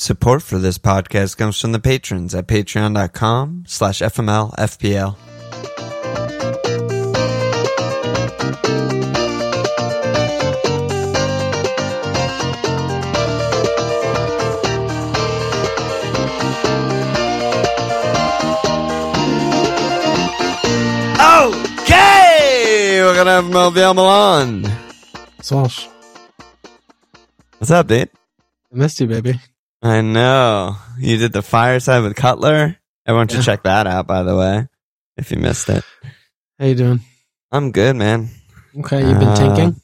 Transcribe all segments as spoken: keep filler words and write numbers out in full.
Support for this podcast comes from the patrons at patreon.com slash FMLFPL. Okay! We're going to have Melville Milan. Swash. What's up, dude? I missed you, baby. I know. You did the fireside with Cutler. Everyone should Yeah. check that out, by the way, if you missed it. How you doing? I'm good, man. Okay, you've been Uh, tinking?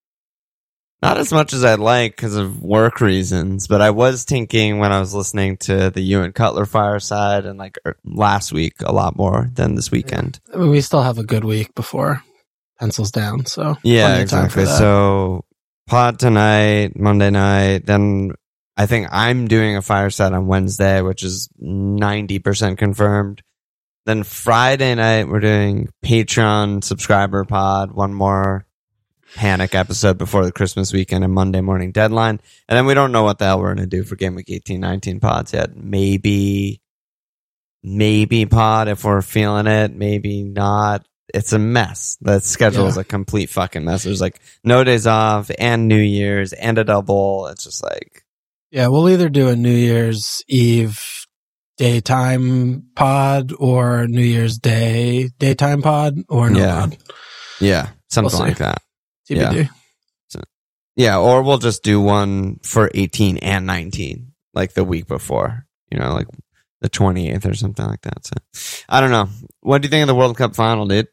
Not as much as I'd like because of work reasons, but I was tinking when I was listening to the you and Cutler fireside and like er, last week a lot more than this weekend. I mean, we still have a good week before pencils down, so Yeah, plenty of time for exactly. that. So pod tonight, Monday night, then I think I'm doing a fireside on Wednesday, which is ninety percent confirmed. Then Friday night, we're doing Patreon subscriber pod, one more panic episode before the Christmas weekend and Monday morning deadline. And then we don't know what the hell we're going to do for Game Week eighteen nineteen pods yet. Maybe, maybe pod if we're feeling it, maybe not. It's a mess. The schedule Yeah. is a complete fucking mess. There's like no days off and New Year's and a double. It's just like, Yeah, we'll either do a New Year's Eve daytime pod or New Year's Day daytime pod or no Yeah. pod. yeah, something We'll see. like that. T B D. Yeah, or we'll just do one for eighteen and nineteen, like the week before, you know, like the twenty-eighth or something like that. So I don't know. What do you think of the World Cup final, dude?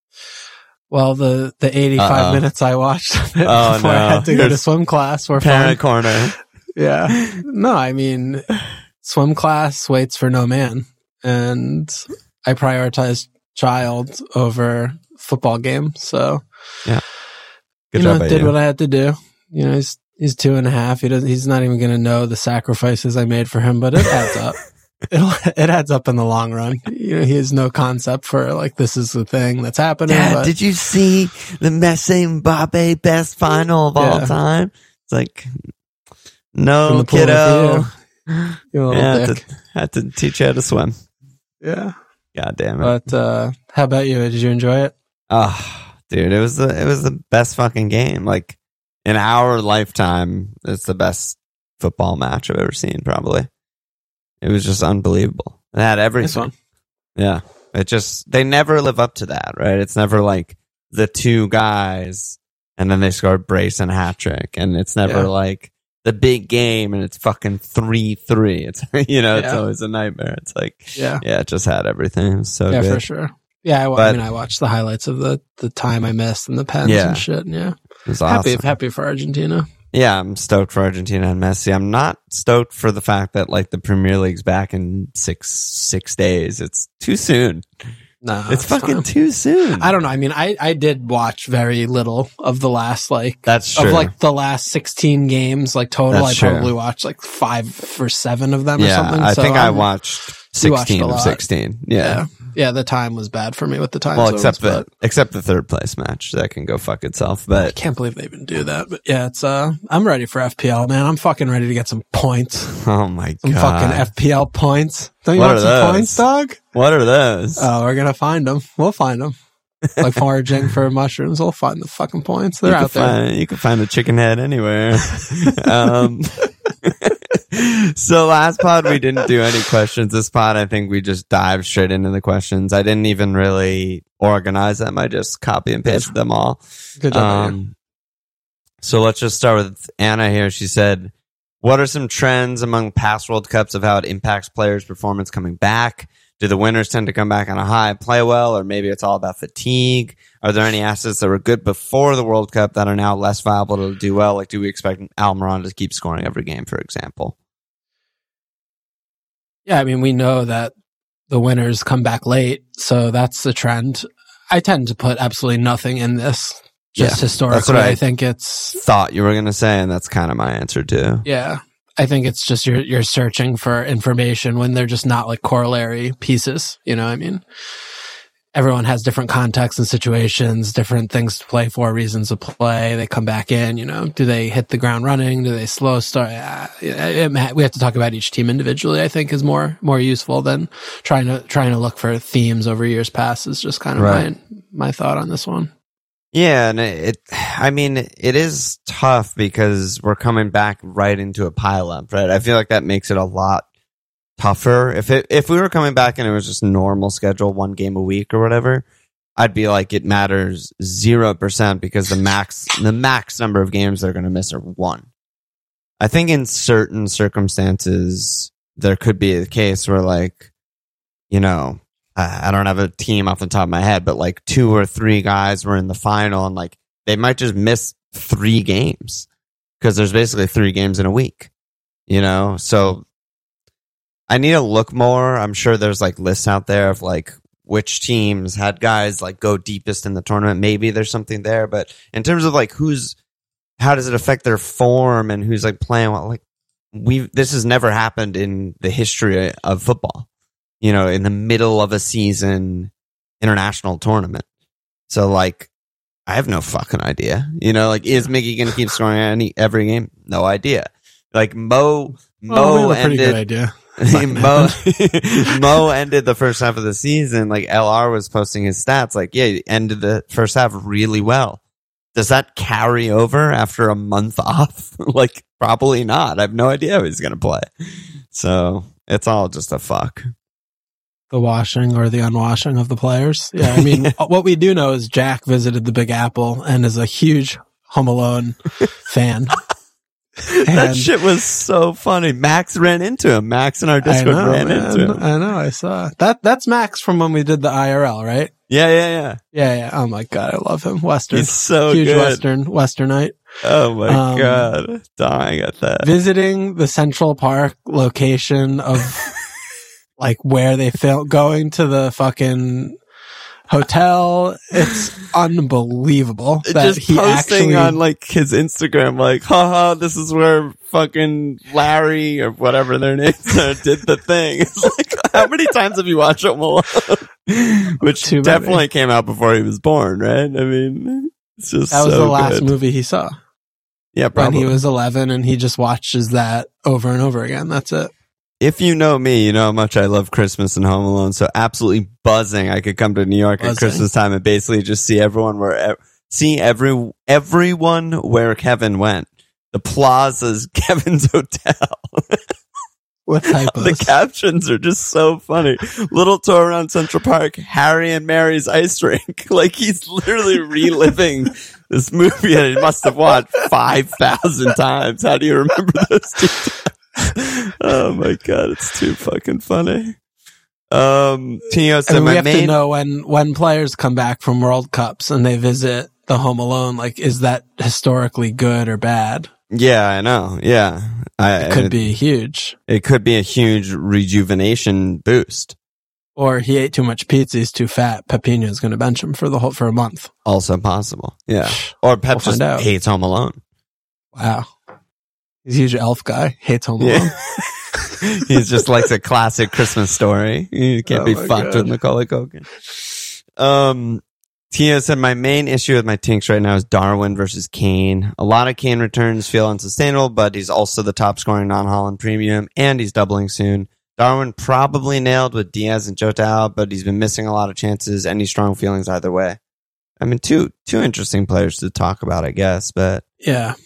Well, the, the eighty-five Uh-oh. minutes I watched of it Oh, before I no. had to go You're to swim class were Parent fun. corner. Yeah. No, I mean, swim class waits for no man. And I prioritize child over football game. So, Good you job know, by did you. what I had to do. You know, he's, he's two and a half. He does, he's not even going to know the sacrifices I made for him, but it adds up. It'll, it adds up in the long run. You know, he has no concept for like, this is the thing that's happening. Dad, but did you see the Messi Mbappe best final of all Yeah. time? It's like, From no, the pool kiddo. with you little Yeah, had dick. to, had to teach you how to swim. Yeah. God damn it. But, uh, how about you? Did you enjoy it? Oh, dude, it was the it was the best fucking game. Like in our lifetime, it's the best football match I've ever seen. Probably, it was just unbelievable. It had Nice everything. one. Yeah, it just they never live up to that, right? It's never like the two guys and then they score a brace and a hat trick, and it's never Yeah. like the big game and it's fucking three three. It's you know, it's Yeah. always a nightmare. It's like Yeah. yeah, it just had everything. It was so Yeah, good. for sure. Yeah, I, wa- But- I mean, I watched the highlights of the, the time I missed and the pens Yeah. and shit. And yeah, It was happy awesome. happy for Argentina. Yeah, I'm stoked for Argentina and Messi. I'm not stoked for the fact that like the Premier League's back in six six days. It's too soon. No, it's fucking fine. too soon. I don't know. I mean, I, I did watch very little of the last like That's true. of like the last sixteen games like total. That's I true. probably watched like five or seven of them or yeah, something. I So think I I'm- watched You watched sixteen a of lot. sixteen. Yeah. Yeah, yeah. The time was bad for me with the time. Well, zones, except the but except the third place match that can go fuck itself. I But can't believe they even do that. But yeah, it's uh, I'm ready for F P L, man. I'm fucking ready to get some points. oh my Some god, fucking F P L points. Don't you What want are some those? points, dog? what are those? Oh, we're gonna find them. We'll find them. Like foraging for mushrooms, we'll find the fucking points. They're you out can there. find, you can find a chicken head anywhere. um, so last pod we didn't do any questions. This pod I think we just dived straight into the questions. I didn't even really organize them. I just copy and pasted them all. Good job. Um, Um, so let's just start with Anna here. She said, what are some trends among past World Cups of how it impacts players' performance coming back? Do the winners tend to come back on a high, play well, or maybe it's all about fatigue? Are there any assets that were good before the World Cup that are now less viable to do well? Like, do we expect Almiron to keep scoring every game, for example? yeah, I mean, we know that the winners come back late, so that's the trend. I tend to put absolutely nothing in this. Just Yeah, historically, that's what I- I think it's Thought you were going to say, and that's kind of my answer too. yeah. I think it's just you're you're searching for information when they're just not like corollary pieces. You know what I mean? everyone has different contexts and situations, different things to play for, reasons to play. They come back in, you know, do they hit the ground running? Do they slow start? Uh, it, it, we have to talk about each team individually, I think, is more, more useful than trying to, trying to look for themes over years past is just kind of right. my, my thought on this one. Yeah. And it, I mean, it is tough because we're coming back right into a pileup, right? I feel like that makes it a lot tougher. If it, if we were coming back and it was just normal schedule, one game a week or whatever, I'd be like, it matters zero percent because the max, the max number of games they're going to miss are one. I think in certain circumstances, there could be a case where like, you know, I don't have a team off the top of my head, but like two or three guys were in the final and like they might just miss three games because there's basically three games in a week, you know? So I need to look more. I'm sure there's like lists out there of like which teams had guys like go deepest in the tournament. Maybe there's something there, but in terms of like who's, how does it affect their form and who's like playing well, like we, this has never happened in the history of football. You know, in the middle of a season international tournament. So, like, I have no fucking idea. You know, like, is Miggy going to keep scoring any every game? No idea. Like, Mo, Mo oh, we have a pretty ended. good idea. Mo, Mo ended the first half of the season. Like, L R was posting his stats. Like, yeah, he ended the first half really well. Does that carry over after a month off? Like, probably not. I have no idea how he's going to play. So, it's all just a fuck. The washing or the unwashing of the players. Yeah, I mean, what we do know is Jack visited the Big Apple and is a huge Home Alone fan. That shit was so funny. Max ran into him. Max in our Discord know, ran man. into him. I know, I saw. That. That's Max from when we did the I R L, right? Yeah, yeah, yeah. Yeah, yeah. Oh my God, I love him. Western. He's so huge good. Western, Westernite. Oh my Um, God. Dying at that. Visiting the Central Park location of like where they film, going to the fucking hotel. It's unbelievable that Just he posting actually on like his Instagram, like, haha, this is where fucking Larry or whatever their names are did the thing. It's like, how many times have you watched Home Alone? Which Too definitely many. came out before he was born, right? I mean, it's just that was so the last good. movie he saw Yeah, when probably. he was eleven, and he just watches that over and over again. That's it. If you know me, you know how much I love Christmas and Home Alone. So absolutely buzzing. I could come to New York Buzzing. at Christmas time and basically just see everyone where, see every, everyone where Kevin went. The plaza's Kevin's hotel. What typos? The captions are just so funny. Little tour around Central Park, Harry and Mary's ice rink. Like he's literally reliving this movie that he must have watched five thousand times. How do you remember those details? Oh my God, it's too fucking funny. Um, Tio said I mean, we my have main. to know when when players come back from World Cups and they visit the Home Alone. Like, is that historically good or bad? Yeah, I know. Yeah, I, It could it, be huge. It could be a huge rejuvenation boost. Or he ate too much pizza. He's too fat. Pepino is going to bench him for the whole for a month. Also possible. Yeah. Or Pep We'll just find out. hates Home Alone. Wow. He's a huge elf guy. Hates Home Alone. Yeah. He's just likes a classic Christmas story. You can't Oh be my fucked God. with Macaulay Culkin. Um, Tia said, my main issue with my Tinks right now is Darwin versus Kane. A lot of Kane returns feel unsustainable, but he's also the top scoring non-Holland premium, and he's doubling soon. Darwin probably nailed with Diaz and Jota out, but he's been missing a lot of chances. Any strong feelings either way? I mean, two two interesting players to talk about, I guess, but Yeah.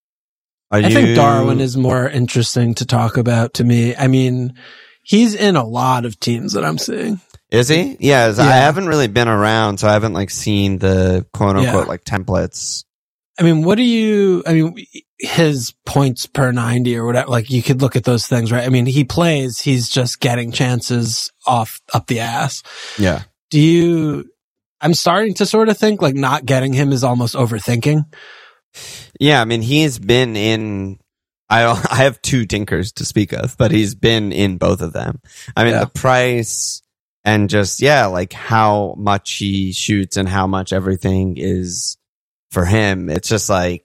are I you... think Darwin is more interesting to talk about to me. I mean, he's in a lot of teams that I'm seeing. Is he? Yeah, Yeah. I haven't really been around, so I haven't like seen the quote unquote Yeah. like templates. I mean, what do you, I mean, his points per ninety or whatever, like you could look at those things, right? I mean, he plays, he's just getting chances off up the ass. Yeah. Do you, I'm starting to sort of think like not getting him is almost overthinking. Yeah, I mean, he's been in. I I have two Tinkers to speak of, but he's been in both of them. I mean, Yeah. the price and just yeah, like how much he shoots and how much everything is for him. It's just like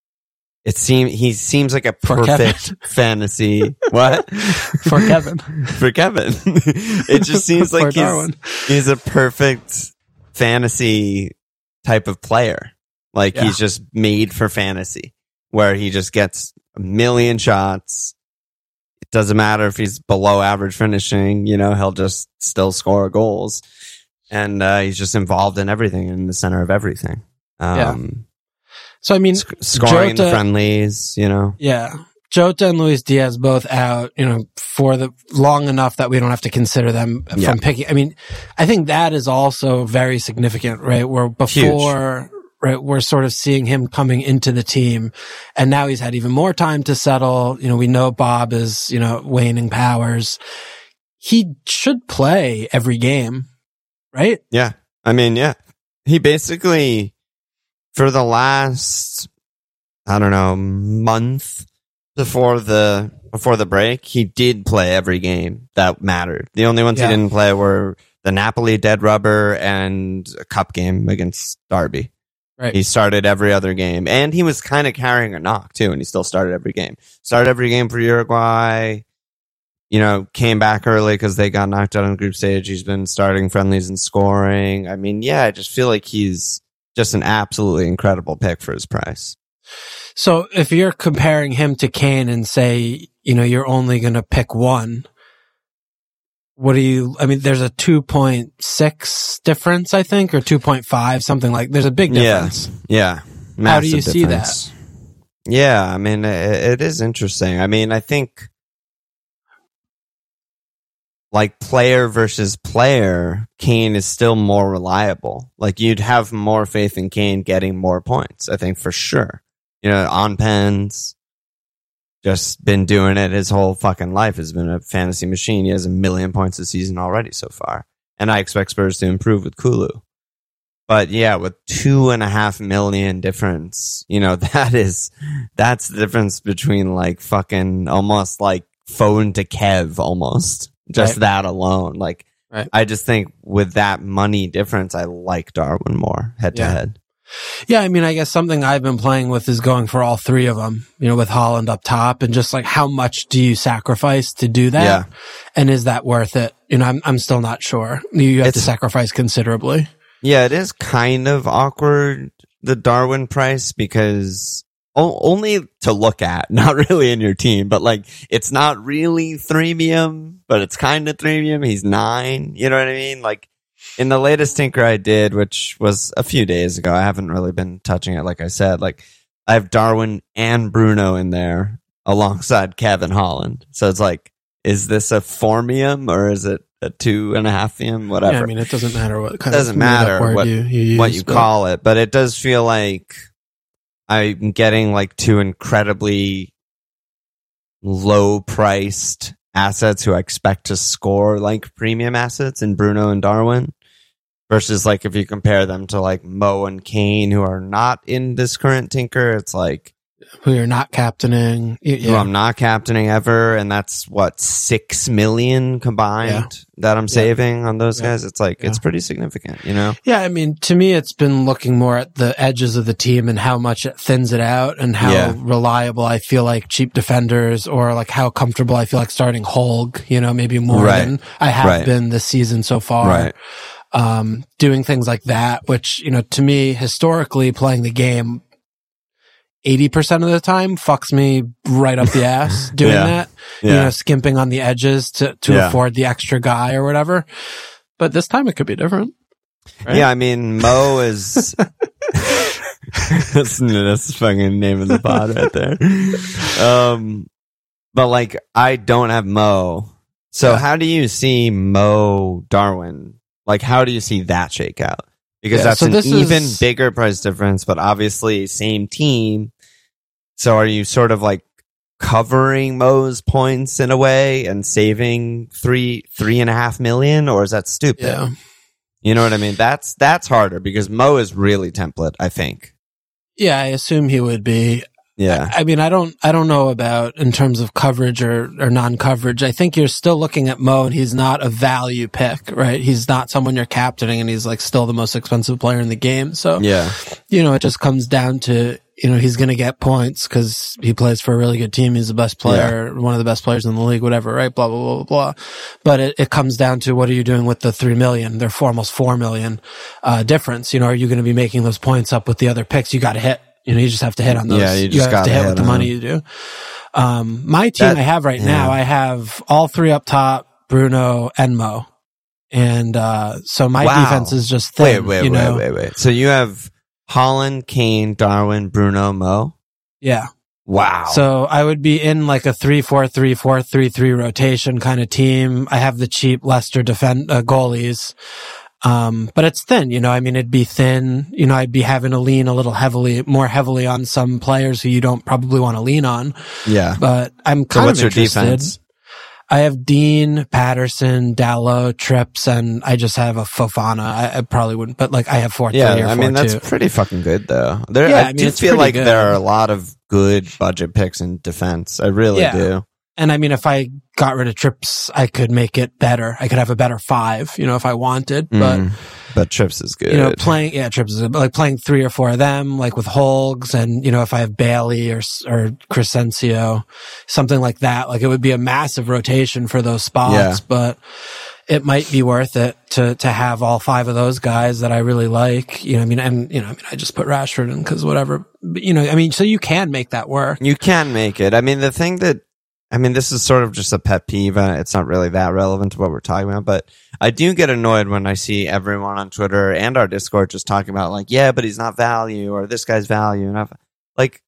it seems he seems like a For perfect fantasy. What For Kevin. for Kevin? It just seems For like he's Darwin. he's a perfect fantasy type of player. Like Yeah. he's just made for fantasy, where he just gets a million shots. It doesn't matter if he's below average finishing, you know, he'll just still score goals. And uh, he's just involved in everything, in the center of everything. Um, Yeah. So, I mean, sc- scoring in the Jota- friendlies, you know. yeah. Jota and Luis Diaz both out, you know, for the long enough that we don't have to consider them Yeah. from picking. I mean, I think that is also very significant, right? Where before, right, we're sort of seeing him coming into the team, and now he's had even more time to settle. You know, we know Bob is, you know, waning powers. He should play every game, right? Yeah. I mean, yeah. He basically, for the last, I don't know, month before the before the break, he did play every game that mattered. The only ones Yeah. he didn't play were the Napoli dead rubber and a cup game against Derby. Right. He started every other game. And he was kind of carrying a knock, too, and he still started every game. Started every game for Uruguay. You know, came back early because they got knocked out in the group stage. He's been starting friendlies and scoring. I mean, yeah, I just feel like he's just an absolutely incredible pick for his price. So if you're comparing him to Kane and say, you know, you're only going to pick one, what do you, I mean, there's a two point six difference, I think, or two point five, something like, there's a big difference. Yeah. Yeah. How do you Massive see difference. Yeah. I mean, it, it is interesting. I mean, I think like player versus player, Kane is still more reliable. Like you'd have more faith in Kane getting more points, I think, for sure. You know, on pens, just been doing it his whole fucking life, has been a fantasy machine. He has a million points a season already so far. And I expect Spurs to improve with Kulu. But yeah, with two and a half million difference, you know, that is, that's the difference between like fucking almost like phone to Kev almost. Just Right. that alone. Like, Right. I just think with that money difference, I like Darwin more head to Yeah. head. Yeah, I mean, I guess something I've been playing with is going for all three of them, you know, with Haaland up top, and just like how much do you sacrifice to do that? Yeah. And is that worth it? You know, I'm I'm still not sure. You have to It's- sacrifice considerably. Yeah, it is kind of awkward, the Darwin price, because o- only to look at, not really in your team, but like it's not really threemium, but it's kind of threemium. He's nine, you know what I mean? Like in the latest tinker I did, which was a few days ago, I haven't really been touching it, like I said. Like I have Darwin and Bruno in there alongside Kevin Holland. So it's like, is this a formium or is it a two and a halfium? Whatever. Yeah, I mean, it doesn't matter what kind Doesn't of made-up matter word what- you, you use, what you but- call it, but it does feel like I'm getting like two incredibly low priced assets who I expect to score like premium assets in Bruno and Darwin, versus like if you compare them to like Mo and Kane, who are not in this current tinker, it's like who you're not captaining. Y- who Yeah. I'm not captaining ever, and that's what six million combined Yeah. that I'm saving on those Yeah. guys. It's like Yeah. it's pretty significant, you know. Yeah, I mean, to me, it's been looking more at the edges of the team and how much it thins it out and how Yeah. reliable I feel like cheap defenders, or like how comfortable I feel like starting Holg, you know, maybe more Right. than I have Right. been this season so far. Right. Um, doing things like that, which, you know, to me, historically playing the game eighty percent of the time fucks me right up the ass doing Yeah. that, you Yeah. know, skimping on the edges to, to Yeah. afford the extra guy or whatever. But this time it could be different. Right? Yeah, I mean, Mo is. that's, that's the fucking name of the pod right there. Um, but like, I don't have Mo. So Yeah. how do you see Mo Darwin? Like, how do you see that shake out? Because Yeah, that's so an this even is- bigger price difference, but obviously same team. So are you sort of like covering Mo's points in a way and saving three, three and a half million, or is that stupid? Yeah. You know what I mean? That's that's harder because Mo is really template, I think. Yeah, I assume he would be. Yeah. I, I mean, I don't, I don't know about in terms of coverage or, or non-coverage. I think you're still looking at Mo and he's not a value pick, right? He's not someone you're captaining and he's like still the most expensive player in the game. So, yeah, you know, it just comes down to, you know, he's going to get points because he plays for a really good team. He's the best player, yeah. one of the best players in the league, whatever, right? Blah, blah, blah, blah, blah. But it, it comes down to what are you doing with the three million? They're for almost four million, uh, difference. You know, are you going to be making those points up with the other picks? You got to hit. You know, you just have to hit on those. Yeah, you just you have to hit, hit with the money you do. Um, my team that, I have right yeah. now, I have all three up top, Bruno and Mo. And, uh, so my wow. defense is just thin. Wait, wait, you wait, know? wait, wait. So you have Haaland, Kane, Darwin, Bruno, Mo? Yeah. Wow. So I would be in like a three four three, four three three rotation kind of team. I have the cheap Leicester defend, uh, goalies. Um, but it's thin, you know, I mean, it'd be thin, you know, I'd be having to lean a little heavily, more heavily on some players who you don't probably want to lean on. Yeah. But I'm kind so what's of interested. Your defense? I have Dean, Patterson, Dallo, Trips, and I just have a Fofana. I, I probably wouldn't, but like I have four, yeah, three or I four, mean, that's two. pretty fucking good though. There, yeah, I, I mean, do it's feel like good. there are a lot of good budget picks in defense. I really yeah. do. And I mean, if I got rid of Trips, I could make it better. I could have a better five, you know, if I wanted, but. Mm. But Trips is good. You know, playing, yeah, Trips is good, but like playing three or four of them, like with Holgs and, you know, if I have Bailey or, or Crescencio, something like that, like it would be a massive rotation for those spots, yeah. but it might be worth it to, to have all five of those guys that I really like. You know, I mean, and, you know, I mean, I just put Rashford in because whatever, but, you know, I mean, so you can make that work. You can make it. I mean, the thing that, I mean, this is sort of just a pet peeve. Uh, it's not really that relevant to what we're talking about, but I do get annoyed when I see everyone on Twitter and our Discord just talking about like, yeah, but he's not value or this guy's value. And I've, like,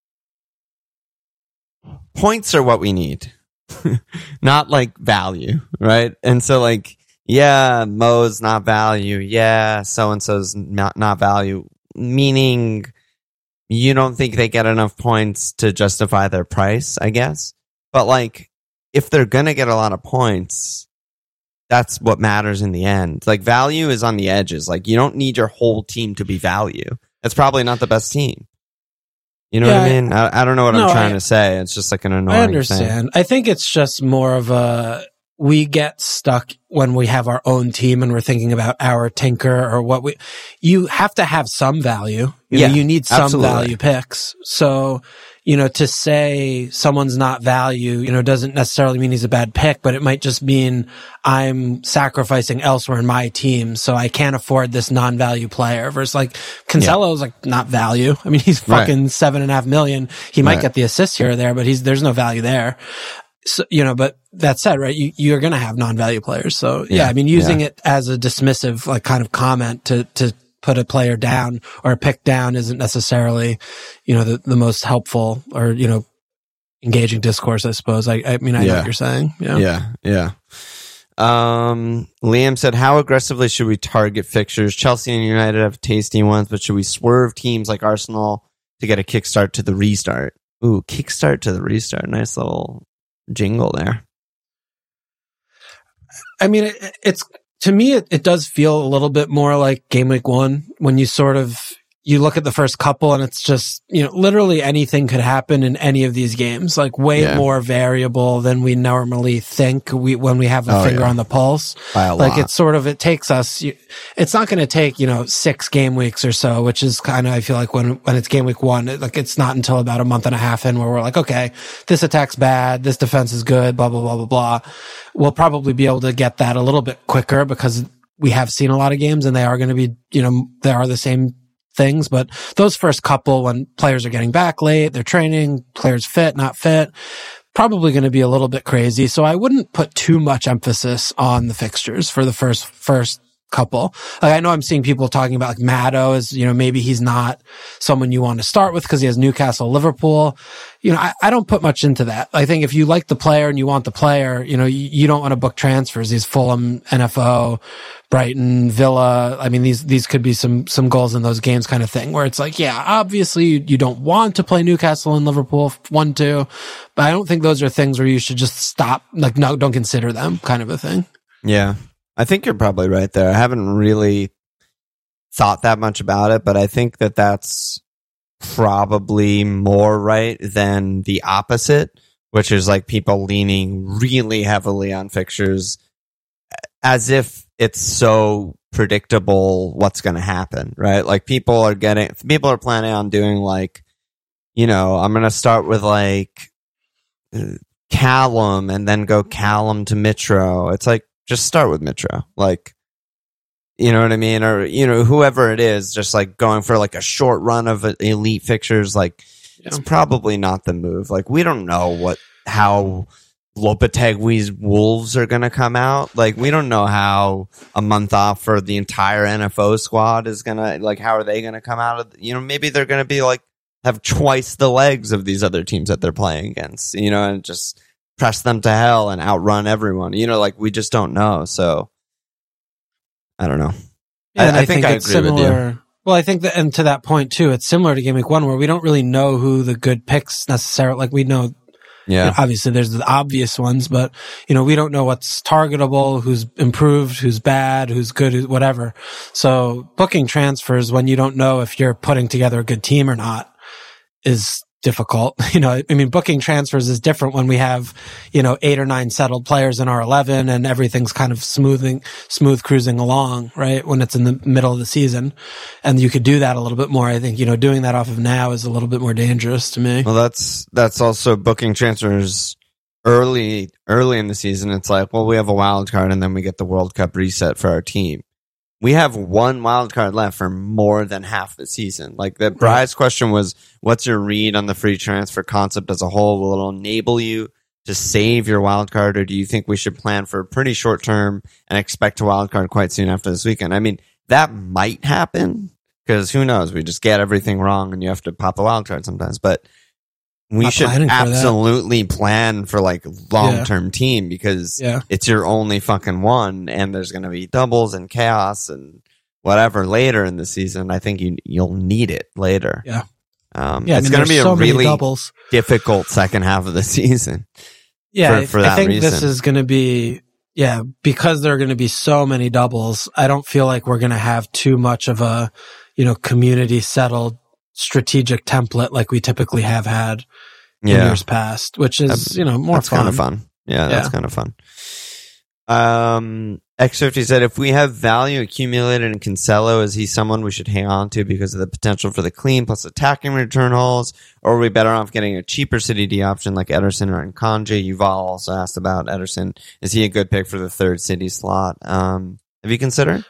points are what we need, not like value, right? And so like, yeah, Mo's not value. Yeah, so-and-so's not, not value, meaning you don't think they get enough points to justify their price, I guess. But like, if they're gonna get a lot of points, that's what matters in the end. Like, value is on the edges. Like, you don't need your whole team to be value. That's probably not the best team. You know yeah, what I mean? I, I don't know what no, I'm trying I, to say. It's just like an annoying I understand. thing. I think it's just more of a, we get stuck when we have our own team and we're thinking about our tinker or what we, you have to have some value. You yeah, know, you need some absolutely. value picks. So, you know, to say someone's not value, you know, doesn't necessarily mean he's a bad pick, but it might just mean I'm sacrificing elsewhere in my team, so I can't afford this non-value player. Versus like Cancelo's yeah. like not value. I mean, he's fucking right. seven and a half million. He might right. get the assist here or there, but he's there's no value there. So, you know, but that said, right, you, you're going to have non-value players. So yeah, yeah I mean, using yeah. it as a dismissive, like kind of comment to, to put a player down or a pick down isn't necessarily, you know, the, the most helpful or, you know, engaging discourse, I suppose. I, I mean, I yeah. know what you're saying. Yeah. Yeah. Yeah. Um, Liam said, how aggressively should we target fixtures? Chelsea and United have tasty ones, but should we swerve teams like Arsenal to get a kickstart to the restart? Ooh, kickstart to the restart. Nice little jingle there. I mean, it, it's, to me, it, it does feel a little bit more like game week one when you sort of, you look at the first couple and it's just, you know, literally anything could happen in any of these games, like way yeah. more variable than we normally think we, when we have a oh, finger yeah. on the pulse. By a like lot. it's sort of, it takes us, it's not going to take, you know, six game weeks or so, which is kind of, I feel like when, when it's game week one, it, like it's not until about a month and a half in where we're like, okay, this attack's bad, this defense is good, blah, blah, blah, blah, blah. We'll probably be able to get that a little bit quicker because we have seen a lot of games and they are going to be, you know, they are the same things, but those first couple when players are getting back late, they're training, players fit, not fit, probably going to be a little bit crazy. So I wouldn't put too much emphasis on the fixtures for the first, first couple. Like I know I'm seeing people talking about like Maddo is, you know, maybe he's not someone you want to start with because he has Newcastle, Liverpool. You know, I, I don't put much into that. I think if you like the player and you want the player, you know, you, you don't want to book transfers. These Fulham, N F O, Brighton, Villa. I mean, these, these could be some, some goals in those games kind of thing where it's like, yeah, obviously you, you don't want to play Newcastle and Liverpool one, two, but I don't think those are things where you should just stop, like, no, don't consider them kind of a thing. Yeah. I think you're probably right there. I haven't really thought that much about it, but I think that that's probably more right than the opposite, which is like people leaning really heavily on fixtures as if it's so predictable what's going to happen, right? Like people are getting, people are planning on doing like, you know, I'm going to start with like Callum and then go Callum to Mitro. It's like, just start with Mitro. Like, you know what I mean? Or, you know, whoever it is, just like going for like a short run of elite fixtures, like yeah. It's probably not the move. Like, we don't know what, how Lopetegui's Wolves are going to come out. Like, we don't know how a month off for the entire N F O squad is going to, like, how are they going to come out of, you know, maybe they're going to be like, have twice the legs of these other teams that they're playing against, you know, and just press them to hell and outrun everyone. You know, like, we just don't know. So, I don't know. Yeah, I, and I, I think, think I it's agree similar. with you. Well, I think that, and to that point too, it's similar to Game Week One, where we don't really know who the good picks necessarily. Like we know, yeah. You know, obviously there's the obvious ones, but you know we don't know what's targetable, who's improved, who's bad, who's good, who's whatever. So booking transfers when you don't know if you're putting together a good team or not is difficult. You know, I mean, booking transfers is different when we have, you know, eight or nine settled players in our eleven and everything's kind of smoothing, smooth cruising along, right? When it's in the middle of the season. And you could do that a little bit more. I think, you know, doing that off of now is a little bit more dangerous to me. Well, that's, that's also booking transfers early, early in the season. It's like, well, we have a wild card and then we get the World Cup reset for our team. We have one wild card left for more than half the season. Like the Bry's question was, what's your read on the free transfer concept as a whole? Will it enable you to save your wild card, or do you think we should plan for a pretty short term and expect a wild card quite soon after this weekend? I mean, that might happen because who knows? We just get everything wrong and you have to pop a wild card sometimes. But we Not should absolutely plan for like long term yeah. team because yeah. it's your only fucking one, and there's going to be doubles and chaos and whatever later in the season. I think you you'll need it later. Yeah, um, yeah. It's I mean, going to be so a really doubles. difficult second half of the season. Yeah, for, for I, that I think reason. This is going to be yeah because there are going to be so many doubles. I don't feel like we're going to have too much of a you know community settled strategic template like we typically have had in yeah. years past, which is, that's, you know, more that's fun. kind of fun. Yeah, that's yeah. kind of fun. Um, X fifty said, if we have value accumulated in Cancelo, is he someone we should hang on to because of the potential for the clean plus attacking return hauls, or are we better off getting a cheaper City D option like Ederson or Nkanji? Yuval also asked about Ederson. Is he a good pick for the third City slot? Um, have you considered?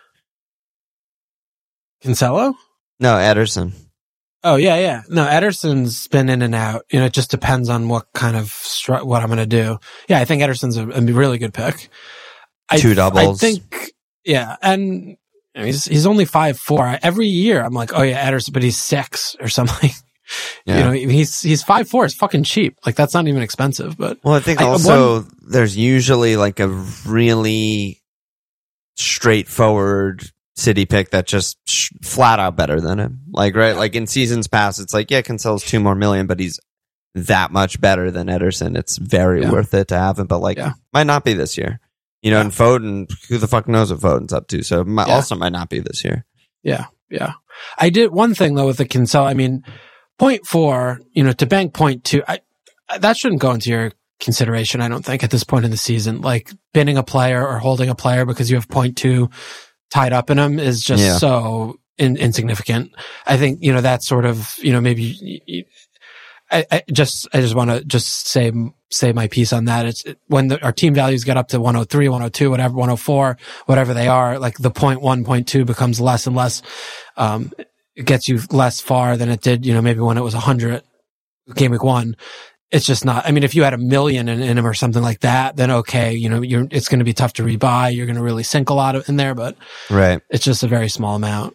Cancelo? No, Ederson. Oh, yeah, yeah. No, Ederson's been in and out. You know, it just depends on what kind of, stru- what I'm going to do. Yeah, I think Ederson's a, a really good pick. I, Two doubles. I think, yeah. And you know, he's, he's only five four. Every year I'm like, oh yeah, Ederson, but he's six or something. Yeah. You know, he's, he's five four. It's fucking cheap. Like that's not even expensive, but. Well, I think also I, one, there's usually like a really straightforward City pick that just sh- flat out better than him. Like, right? Like in seasons past, it's like, yeah, Cancelo's two more million, but he's that much better than Ederson. It's very yeah. worth it to have him, but like, yeah. might not be this year. You know, yeah. and Foden, who the fuck knows what Foden's up to? So might, yeah. also might not be this year. Yeah, yeah. I did one thing though with the Cancelo. I mean, point four, you know, to bank point two, I, that shouldn't go into your consideration, I don't think, at this point in the season. Like binning a player or holding a player because you have point two tied up in them is just yeah. so in, insignificant. I think, you know, that sort of, you know, maybe you, you, I, I just, I just want to just say, say my piece on that. It's it, when the, our team values get up to one oh three, one oh two, whatever, one oh four, whatever they are, like the point one, point two becomes less and less, um, it gets you less far than it did, you know, maybe when it was a hundred game week one. It's just not, I mean, if you had a million in, in him or something like that, then okay, you know, you're, it's going to be tough to rebuy. You're going to really sink a lot of in there, but right. it's just a very small amount.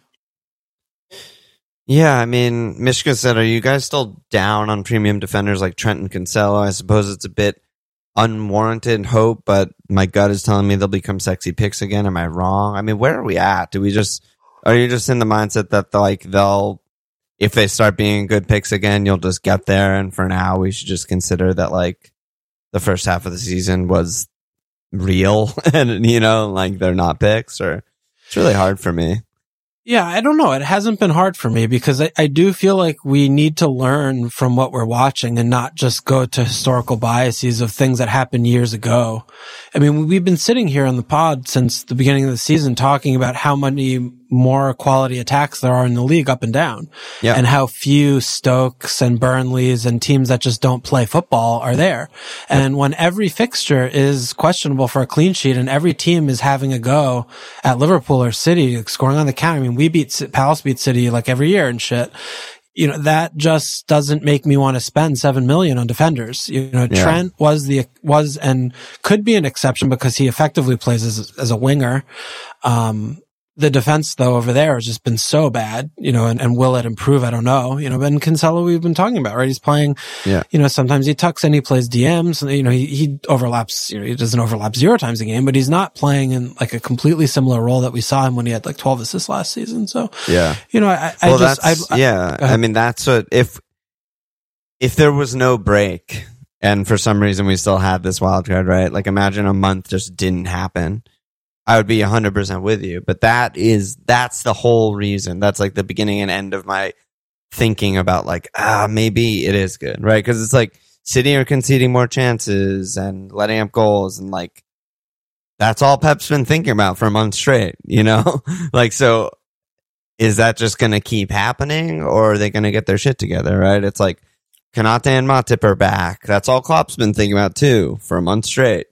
Yeah. I mean, Mishka said, are you guys still down on premium defenders like Trent and Cancelo? I suppose it's a bit unwarranted hope, but my gut is telling me they'll become sexy picks again. Am I wrong? I mean, where are we at? Do we just, are you just in the mindset that like they'll, if they start being good picks again, you'll just get there. And for now, we should just consider that like the first half of the season was real and, you know, like they're not picks, or it's really hard for me. Yeah, I don't know. It hasn't been hard for me because I, I do feel like we need to learn from what we're watching and not just go to historical biases of things that happened years ago. I mean, we've been sitting here on the pod since the beginning of the season talking about how many more quality attacks there are in the league up and down, yeah. and how few Stokes and Burnleys and teams that just don't play football are there. And when every fixture is questionable for a clean sheet and every team is having a go at Liverpool or City scoring on the counter, I mean, we beat Palace beat City like every year and shit. You know, that just doesn't make me want to spend seven million on defenders. You know, yeah. Trent was the, was and could be an exception because he effectively plays as, as a winger. Um, the defense though over there has just been so bad, you know, and, and will it improve? I don't know. You know, Ben Cancelo we've been talking about, right? He's playing, yeah. you know, sometimes he tucks in, he plays D Ms, and, you know, he, he overlaps, you know, he doesn't overlap zero times a game, but he's not playing in like a completely similar role that we saw him when he had like twelve assists last season. So, yeah, you know, I, I well, just, that's, I, yeah, I, I mean, that's what, if, if there was no break and for some reason we still had this wild card, right? Like imagine a month just didn't happen. I would be one hundred percent with you, but that is, that's the whole reason. That's like the beginning and end of my thinking about like, ah, maybe it is good, right? Because it's like City are conceding more chances and letting up goals, and like, that's all Pep's been thinking about for a month straight, you know? Like, so is that just going to keep happening, or are they going to get their shit together, right? It's like, Konate and Matip are back. That's all Klopp's been thinking about too for a month straight.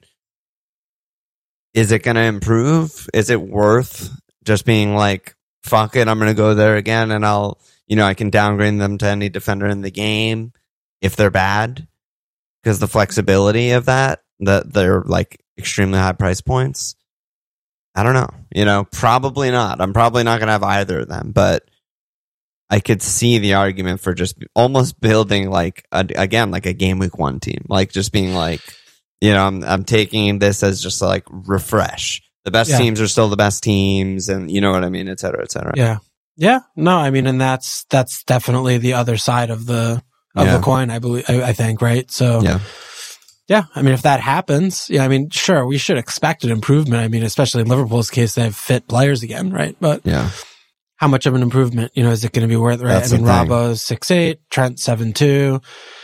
Is it going to improve? Is it worth just being like, fuck it, I'm going to go there again and I'll, you know, I can downgrade them to any defender in the game if they're bad? Because the flexibility of that, that they're like extremely high price points. I don't know. You know, probably not. I'm probably not going to have either of them, but I could see the argument for just almost building like, a, again, like a game week one team, like just being like, you know, I'm I'm taking this as just like refresh. The best yeah. teams are still the best teams, and you know what I mean, et cetera, et cetera. Yeah, yeah. No, I mean, and that's that's definitely the other side of the of yeah. the coin. I believe. I, I think, right? So, yeah, yeah. I mean, if that happens, yeah. I mean, sure, we should expect an improvement. I mean, especially in Liverpool's case, they have fit players again, right? But yeah, how much of an improvement? You know, is it going to be worth? Right? That's I mean, the thing. Robbo's six eight, Trent seven two.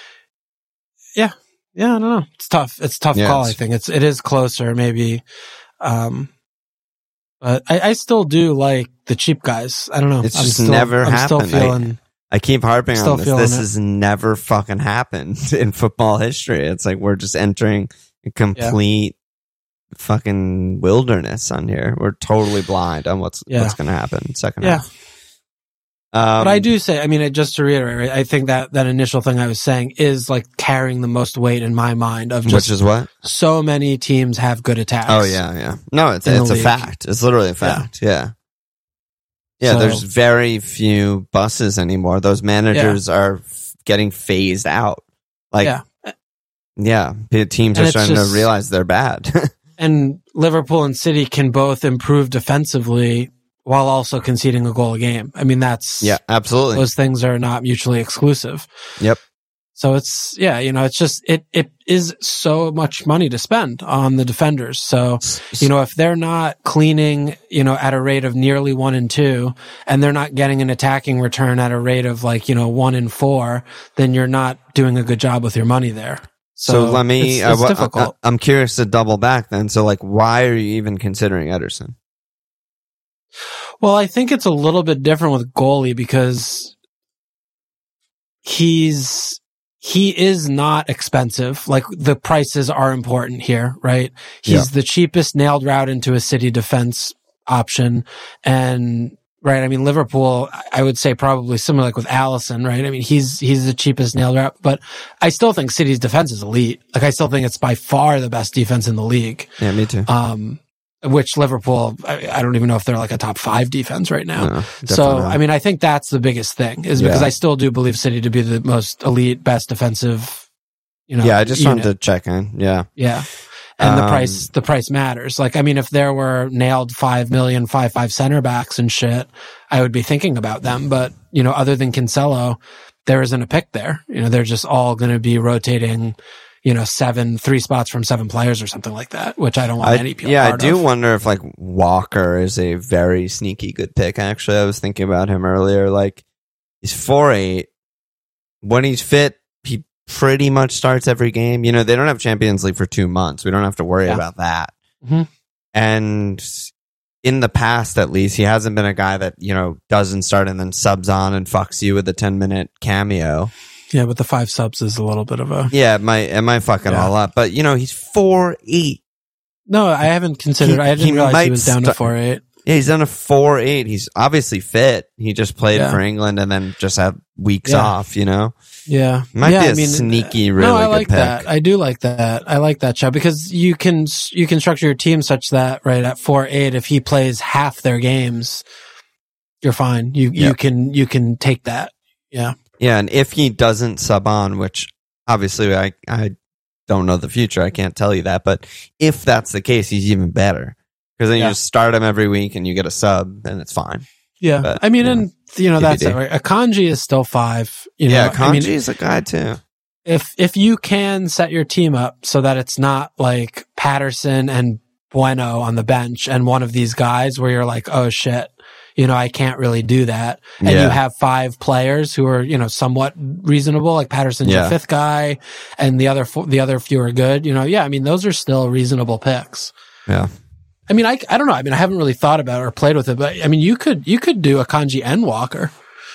Yeah. Yeah, I don't know. It's tough. It's a tough yeah, call. it's, I think it's it is closer, maybe. Um, but I, I still do like the cheap guys. I don't know. It's I'm just still, never I'm happened. Still feeling, I, I keep harping still on this. feeling This it. has never fucking happened in football history. It's like we're just entering a complete yeah. fucking wilderness on here. We're totally blind on what's yeah. what's going to happen second yeah. half. Um, but I do say, I mean, just to reiterate, I think that that initial thing I was saying is like carrying the most weight in my mind of just which is what so many teams have good attacks. Oh yeah, yeah. No, it's it's a league. fact. It's literally a fact. Yeah, yeah. yeah so, there's very few buses anymore. Those managers yeah. are f- getting phased out. Like, yeah, yeah teams and are starting just, to realize they're bad. And Liverpool and City can both improve defensively while also conceding a goal a game. I mean, that's... Yeah, absolutely. Those things are not mutually exclusive. Yep. So it's, yeah, you know, it's just, it, it is so much money to spend on the defenders. So, you know, if they're not cleaning, you know, at a rate of nearly one in two, and they're not getting an attacking return at a rate of like, you know, one in four, then you're not doing a good job with your money there. So, so let me, it's, it's uh, difficult. I, I'm curious to double back then. So like, why are you even considering Ederson? Well, I think it's a little bit different with goalie because he's, he is not expensive. Like the prices are important here, right? He's yeah. the cheapest nailed route into a City defense option. And, right, I mean, Liverpool, I would say probably similar like with Alisson, right? I mean, he's, he's the cheapest nailed route, but I still think City's defense is elite. Like I still think it's by far the best defense in the league. Yeah, me too. Um, which Liverpool, I, I don't even know if they're like a top five defense right now. No, so, not. I mean, I think that's the biggest thing is because yeah. I still do believe City to be the most elite, best defensive, you know. Yeah, I just unit. wanted to check in. Yeah. Yeah. And um, the price, the price matters. Like, I mean, if there were nailed five million, five, five center backs and shit, I would be thinking about them. But, you know, other than Cancelo, there isn't a pick there. You know, they're just all going to be rotating, you know, seven, three spots from seven players or something like that, which I don't want I, any people. Yeah, I part do of. wonder if like Walker is a very sneaky good pick. Actually, I was thinking about him earlier. Like he's four eight. When he's fit, he pretty much starts every game. You know, they don't have Champions League for two months. We don't have to worry Yeah. about that. Mm-hmm. And in the past, at least, he hasn't been a guy that, you know, doesn't start and then subs on and fucks you with a ten minute cameo. Yeah, but the five subs is a little bit of a... Yeah, it might, it might fuck it Yeah. all up. But, you know, he's four eight. No, I haven't considered... He- I didn't he realize might he was down to sta- four eight. Yeah, he's done a four eight. He's obviously fit. He just played Yeah. for England and then just had weeks Yeah. off, you know? Yeah. Might yeah, be a I mean, sneaky, really no, I good like pick. that. I do like that. I like that, Chubb, because you can you can structure your team such that, right, at four eight, if he plays half their games, you're fine. You Yeah. you can you can take that. Yeah. Yeah, and if he doesn't sub on, which obviously I, I don't know the future, I can't tell you that, but if that's the case, he's even better. Because then Yeah. you just start him every week and you get a sub, and it's fine. Yeah. But, I mean, yeah. and, you know, that's T B it, D. right? Akanji is still five. You know, yeah, I mean, Kanji is a guy too. if if you can set your team up so that it's not like Patterson and Bueno on the bench and one of these guys where you're like, oh shit, you know, I can't really do that. And Yeah. you have five players who are, you know, somewhat reasonable, like Patterson's Yeah. your fifth guy and the other four, the other few are good, you know, yeah, I mean, those are still reasonable picks. Yeah. I mean, I, I don't know. I mean, I haven't really thought about it or played with it, but I mean, you could, you could do Akanji and Walker.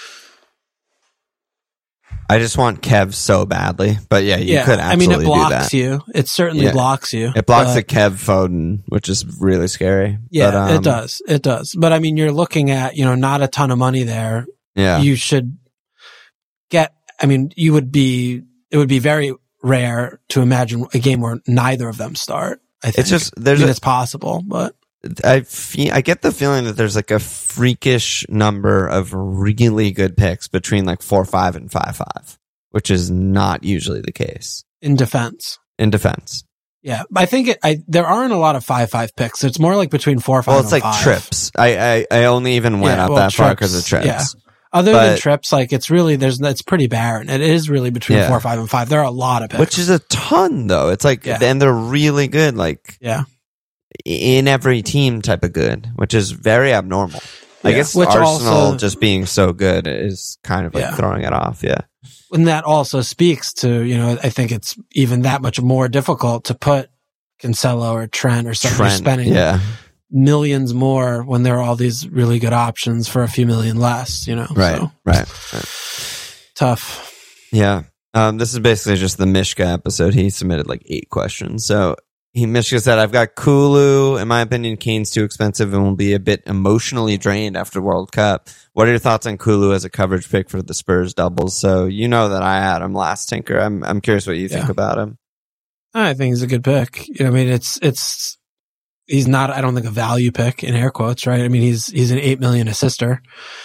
I just want Kev so badly. But yeah, you yeah. could I mean, absolutely it blocks do that. you. It certainly Yeah. blocks you. It blocks but- the Kev Foden, which is really scary. Yeah, but, um, it does. It does. But I mean, you're looking at, you know, not a ton of money there. Yeah. You should get, I mean, you would be, it would be very rare to imagine a game where neither of them start. I think It's just, I there's mean, a, it's possible, but I feel, I get the feeling that there's like a freakish number of really good picks between like four five and five five, which is not usually the case in defense. in defense. Yeah. I think it, I, there aren't a lot of five five picks. It's more like between four five Well, it's and like five. trips. I, I, I only even went Yeah, up well, that far because of trips, trips. yeah. Other than But- trips, like it's really, there's, it's pretty barren. It is really between Yeah. four, five, and five. There are a lot of picks. Which is a ton though. It's like, Yeah. and they're really good, like yeah. in every team type of good, which is very abnormal. I Yeah. guess Which Arsenal also- just being so good is kind of like Yeah. throwing it off. Yeah. And that also speaks to, you know, I think it's even that much more difficult to put Cancelo or Trent or something. You're Trent, spending yeah. millions more when there are all these really good options for a few million less, you know? Right. So, Right. Right. tough. Yeah. Um, this is basically just the Mishka episode. He submitted like eight questions. So he Mishka said, I've got Kulu. In my opinion, Kane's too expensive and will be a bit emotionally drained after World Cup. What are your thoughts on Kulu as a coverage pick for the Spurs doubles? So you know that I had him last, Tinker. I'm I'm curious what you think Yeah. about him. I think he's a good pick. You know, I mean, it's, it's, he's not, I don't think a value pick in air quotes, right? I mean, he's, he's an eight million assister,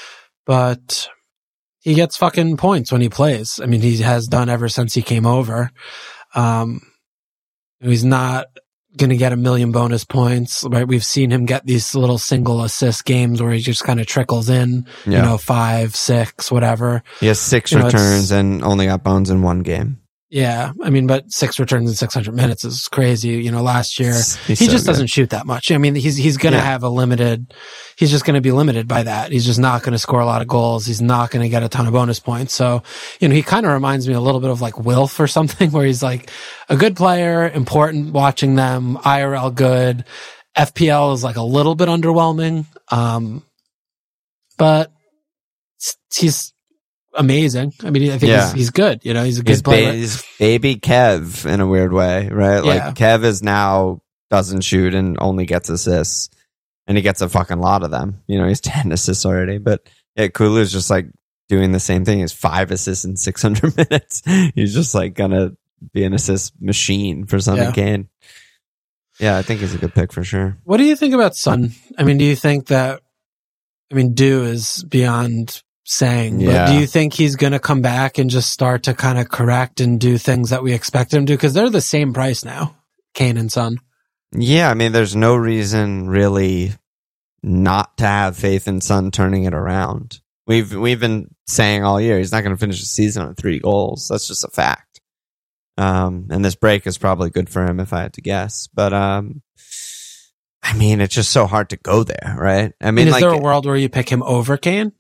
but he gets fucking points when he plays. I mean, he has done ever since he came over. Um, he's not going to get a million bonus points, right? We've seen him get these little single assist games where he just kind of trickles in, Yeah. you know, five, six, whatever. He has six You know, it's- returns and only got bones in one game. Yeah. I mean, but six returns in six hundred minutes is crazy. You know, last year He's he so just good. doesn't shoot that much. I mean, he's, he's going to Yeah. have a limited, he's just going to be limited by that. He's just not going to score a lot of goals. He's not going to get a ton of bonus points. So, you know, he kind of reminds me a little bit of like Wilf or something where he's like a good player, important watching them, I R L good. F P L is like a little bit underwhelming. Um, but he's amazing. I mean, I think Yeah. he's, he's good. You know, he's a good He's, ba- player. he's baby Kev in a weird way, right? Yeah. Like Kev is now doesn't shoot and only gets assists, and he gets a fucking lot of them. You know, he's ten assists already, but yeah, Kulu's just like doing the same thing. He's five assists in six hundred minutes. He's just like gonna be an assist machine for Son Yeah. and Kane. Yeah, I think he's a good pick for sure. What do you think about Son? I mean, do you think that, I mean, do is beyond saying, Yeah. but do you think he's going to come back and just start to kind of correct and do things that we expect him to? Because they're the same price now, Kane and Son. Yeah, I mean, there's no reason really not to have faith in Son turning it around. We've we've been saying all year he's not going to finish the season on three goals. That's just a fact. Um, and this break is probably good for him if I had to guess. But um, I mean, it's just so hard to go there, right? I mean, And is like, there a world where you pick him over Kane?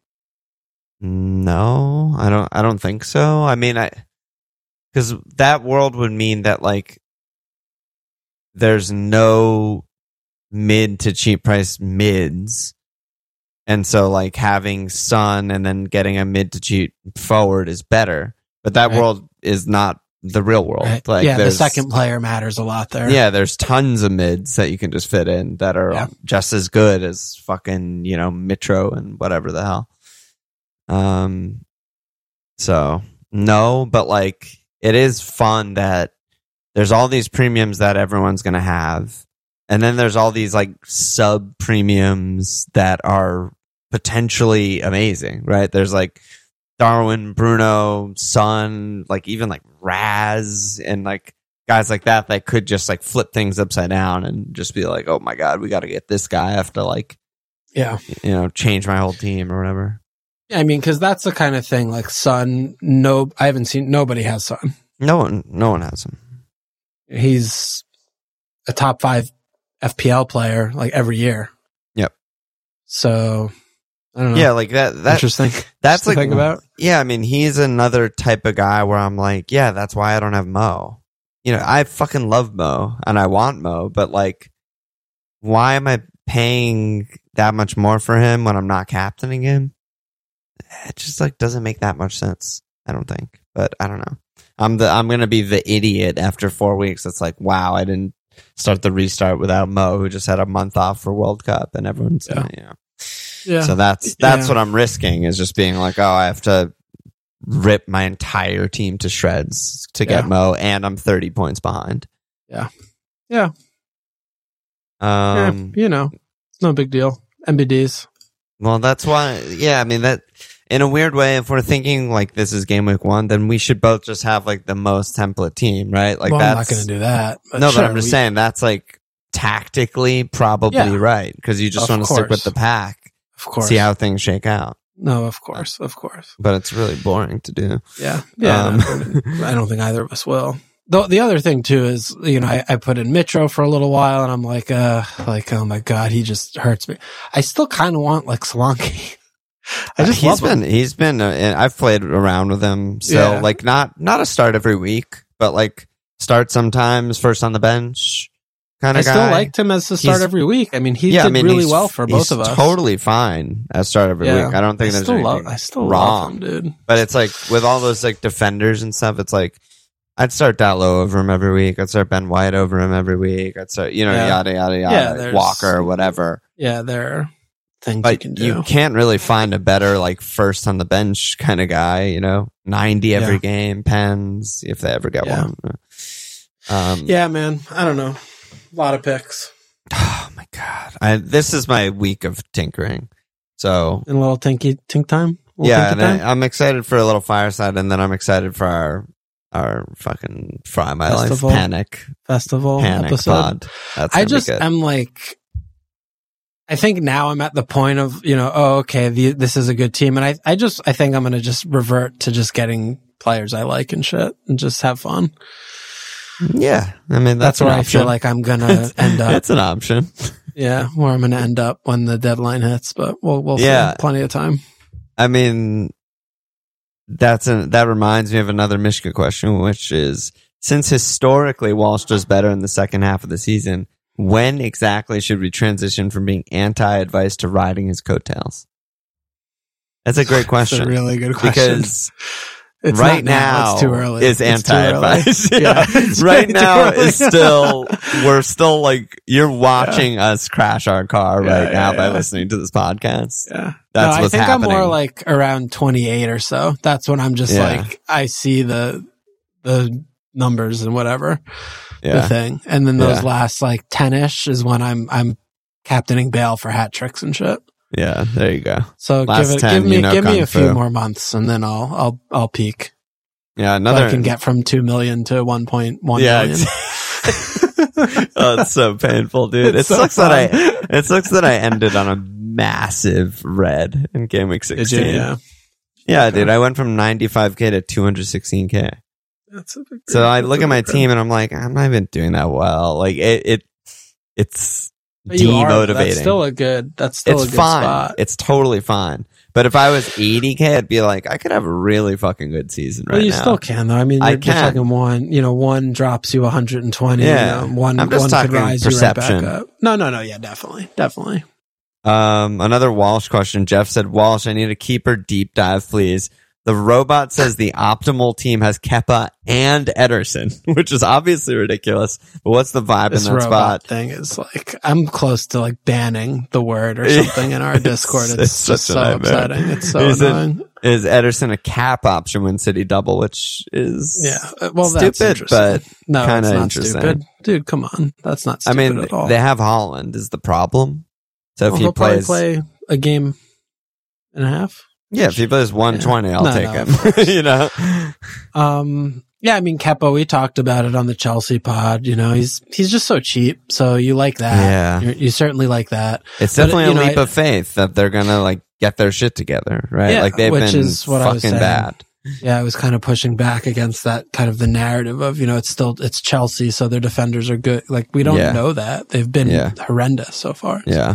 No, I don't. I don't think so. I mean, I because that world would mean that like there's no mid to cheap price mids, and so like having Son and then getting a mid to cheap forward is better. But that Right. world is not the real world. Right. Like, yeah, the there's- second player matters a lot there. Yeah, there's tons of mids that you can just fit in that are Yeah. just as good as fucking, you know, Mitro and whatever the hell. Um, so no, but like it is fun that there's all these premiums that everyone's going to have. And then there's all these like sub premiums that are potentially amazing, right? There's like Darwin, Bruno, Son, like even like Raz and like guys like that that could just like flip things upside down and just be like, oh my God, we got to get this guy. I have to like, Yeah. you know, change my whole team or whatever. I mean, because that's the kind of thing like Son. No, I haven't seen, nobody has Son. No one, no one has him. He's a top five F P L player like every year. Yep. So I don't know. Yeah, like that. That Interesting. That's Just to like think about. Yeah, I mean, he's another type of guy where I'm like, yeah, that's why I don't have Mo. You know, I fucking love Mo and I want Mo, but like, why am I paying that much more for him when I'm not captaining him? It just like doesn't make that much sense. I don't think, but I don't know. I'm the I'm gonna be the idiot after four weeks. It's like, wow, I didn't start the restart without Mo, who just had a month off for World Cup, and everyone's Yeah. you know. Yeah. So that's that's Yeah. what I'm risking is just being like, oh, I have to rip my entire team to shreds to get Yeah. Mo, and I'm thirty points behind. Yeah. Yeah. Um. yeah. You know, it's no big deal. M B Ds. Well, that's why. Yeah, I mean that. In a weird way, if we're thinking like this is game week one, then we should both just have like the most template team, right? Like well, that's I'm not going to do that. But no, sure, but I'm just we- saying that's like tactically probably Yeah. right because you just Of want to stick with course. the pack, Of course. see how things shake out. No, of course. Of course. But it's really boring to do. Yeah. Yeah. Um, no, I don't think either of us will. The, the other thing too is, you know, I, I put in Mitro for a little while and I'm like, uh, like, oh my God, he just hurts me. I still kind of want like Solanke. I just he's love been him. he's been uh, and I've played around with him, so Yeah. like not not a start every week, but like start sometimes, first on the bench kind I of guy. still liked him as the start He's- every week. I mean, he yeah, did I mean, really he's- well for both he's of us. Totally fine as start every Yeah. week. I don't think I there's still anything love, I still wrong, love him, dude. but it's like with all those like defenders and stuff, it's like I'd start Dalot over him every week. I'd start Ben White over him every week. I'd start, you know, Yeah. yada yada Yeah, yada, there's- Walker or whatever. Yeah, there are things you But can do. you can't really find a better like first on the bench kind of guy, you know, ninety every Yeah. game, pens if they ever get Yeah. one. Um, Yeah, man. I don't know. A lot of picks. Oh my god, I, this is my week of tinkering. So And a little tinky tink time. A little yeah, tinky and time? I, I'm excited for a little fireside, and then I'm excited for our our fucking Fry My Festival. Life panic Festival panic episode. pod. That's I gonna be just good. am like, I think now I'm at the point of, you know, oh, okay, the, this is a good team. And I, I just, I think I'm going to just revert to just getting players I like and shit and just have fun. Yeah, I mean That's, that's, an where I option. feel like I'm going to end up. It's an option. Yeah, where I'm going to end up when the deadline hits, but we'll, we'll Yeah. see. Plenty of time. I mean, that's an, that reminds me of another Mishka question, which is since historically Walsh does better in the second half of the season, when exactly should we transition from being anti-advice to riding his coattails? That's a great question. It's a really good question. Because It's right not now, now it's too early. is It's too anti-advice. early. Yeah. Yeah, it's right too now early. is still, we're still like, you're watching us crash our car Yeah, right now yeah, by yeah. listening to this podcast. Yeah. That's no, what's I think happening. I'm more like around twenty-eight or so. That's when I'm just Yeah. like, I see the, the numbers and whatever, the Yeah. thing. And then those Yeah. last like ten-ish is when I'm, I'm captaining Bale for hat tricks and shit. Yeah. There you go. So Last give it, ten, give me, you know give me kung a few fu. more months and then I'll, I'll, I'll peak. Yeah. So Another. I can get from two million to one point one yeah. million. It's, oh, it's so painful, dude. It's it so sucks that I, fun. it sucks that I ended on a massive red in game week Did sixteen. you? Yeah. Yeah, dude. I went from ninety-five K to two hundred sixteen K. That's a big So I look at my big team and I'm like, I'm not even doing that well. Like it, it it's But you are, demotivating. That's still a good. That's still it's a good fine. spot. It's totally fine. But if I was eighty K, I'd be like, I could have a really fucking good season right well, you now. still can though. I mean, I you're, you're can. talking one. You know, one drops you one hundred twenty. Yeah. You know, one. I'm just one talking could rise perception. you right back up. No, no, no. Yeah, definitely, definitely. Um, another Walsh question. Jeff said, Walsh, I need a keeper deep dive, please. The robot says the optimal team has Kepa and Ederson, which is obviously ridiculous. But what's the vibe This in that robot spot? thing is like, I'm close to like banning the word or something in our It's- Discord. It's, it's just such so a nightmare. upsetting. It's so Is it- annoying. Is Ederson a cap option when City double, which is Yeah. uh, Well, that's stupid, interesting. but no, kinda it's not interesting. stupid. Dude, come on. That's not I stupid mean, at all. they have Holland is the problem. So if Well, he he'll probably plays, play a game and a half. yeah, if he plays one twenty, I'll No, take no, of him. you know, Um, yeah, I mean, Kepa, we talked about it on the Chelsea pod. You know, he's he's just so cheap. So you like that. Yeah. You're, you certainly like that. it's But, definitely you a know, leap I- of faith that they're gonna like get their shit together, right? Yeah, like they've which been is what I was fucking saying. bad. Yeah, I was kind of pushing back against that kind of the narrative of, you know, it's still, it's Chelsea, so their defenders are good. Like, we don't Yeah. know that. They've been Yeah. horrendous so far. Yeah,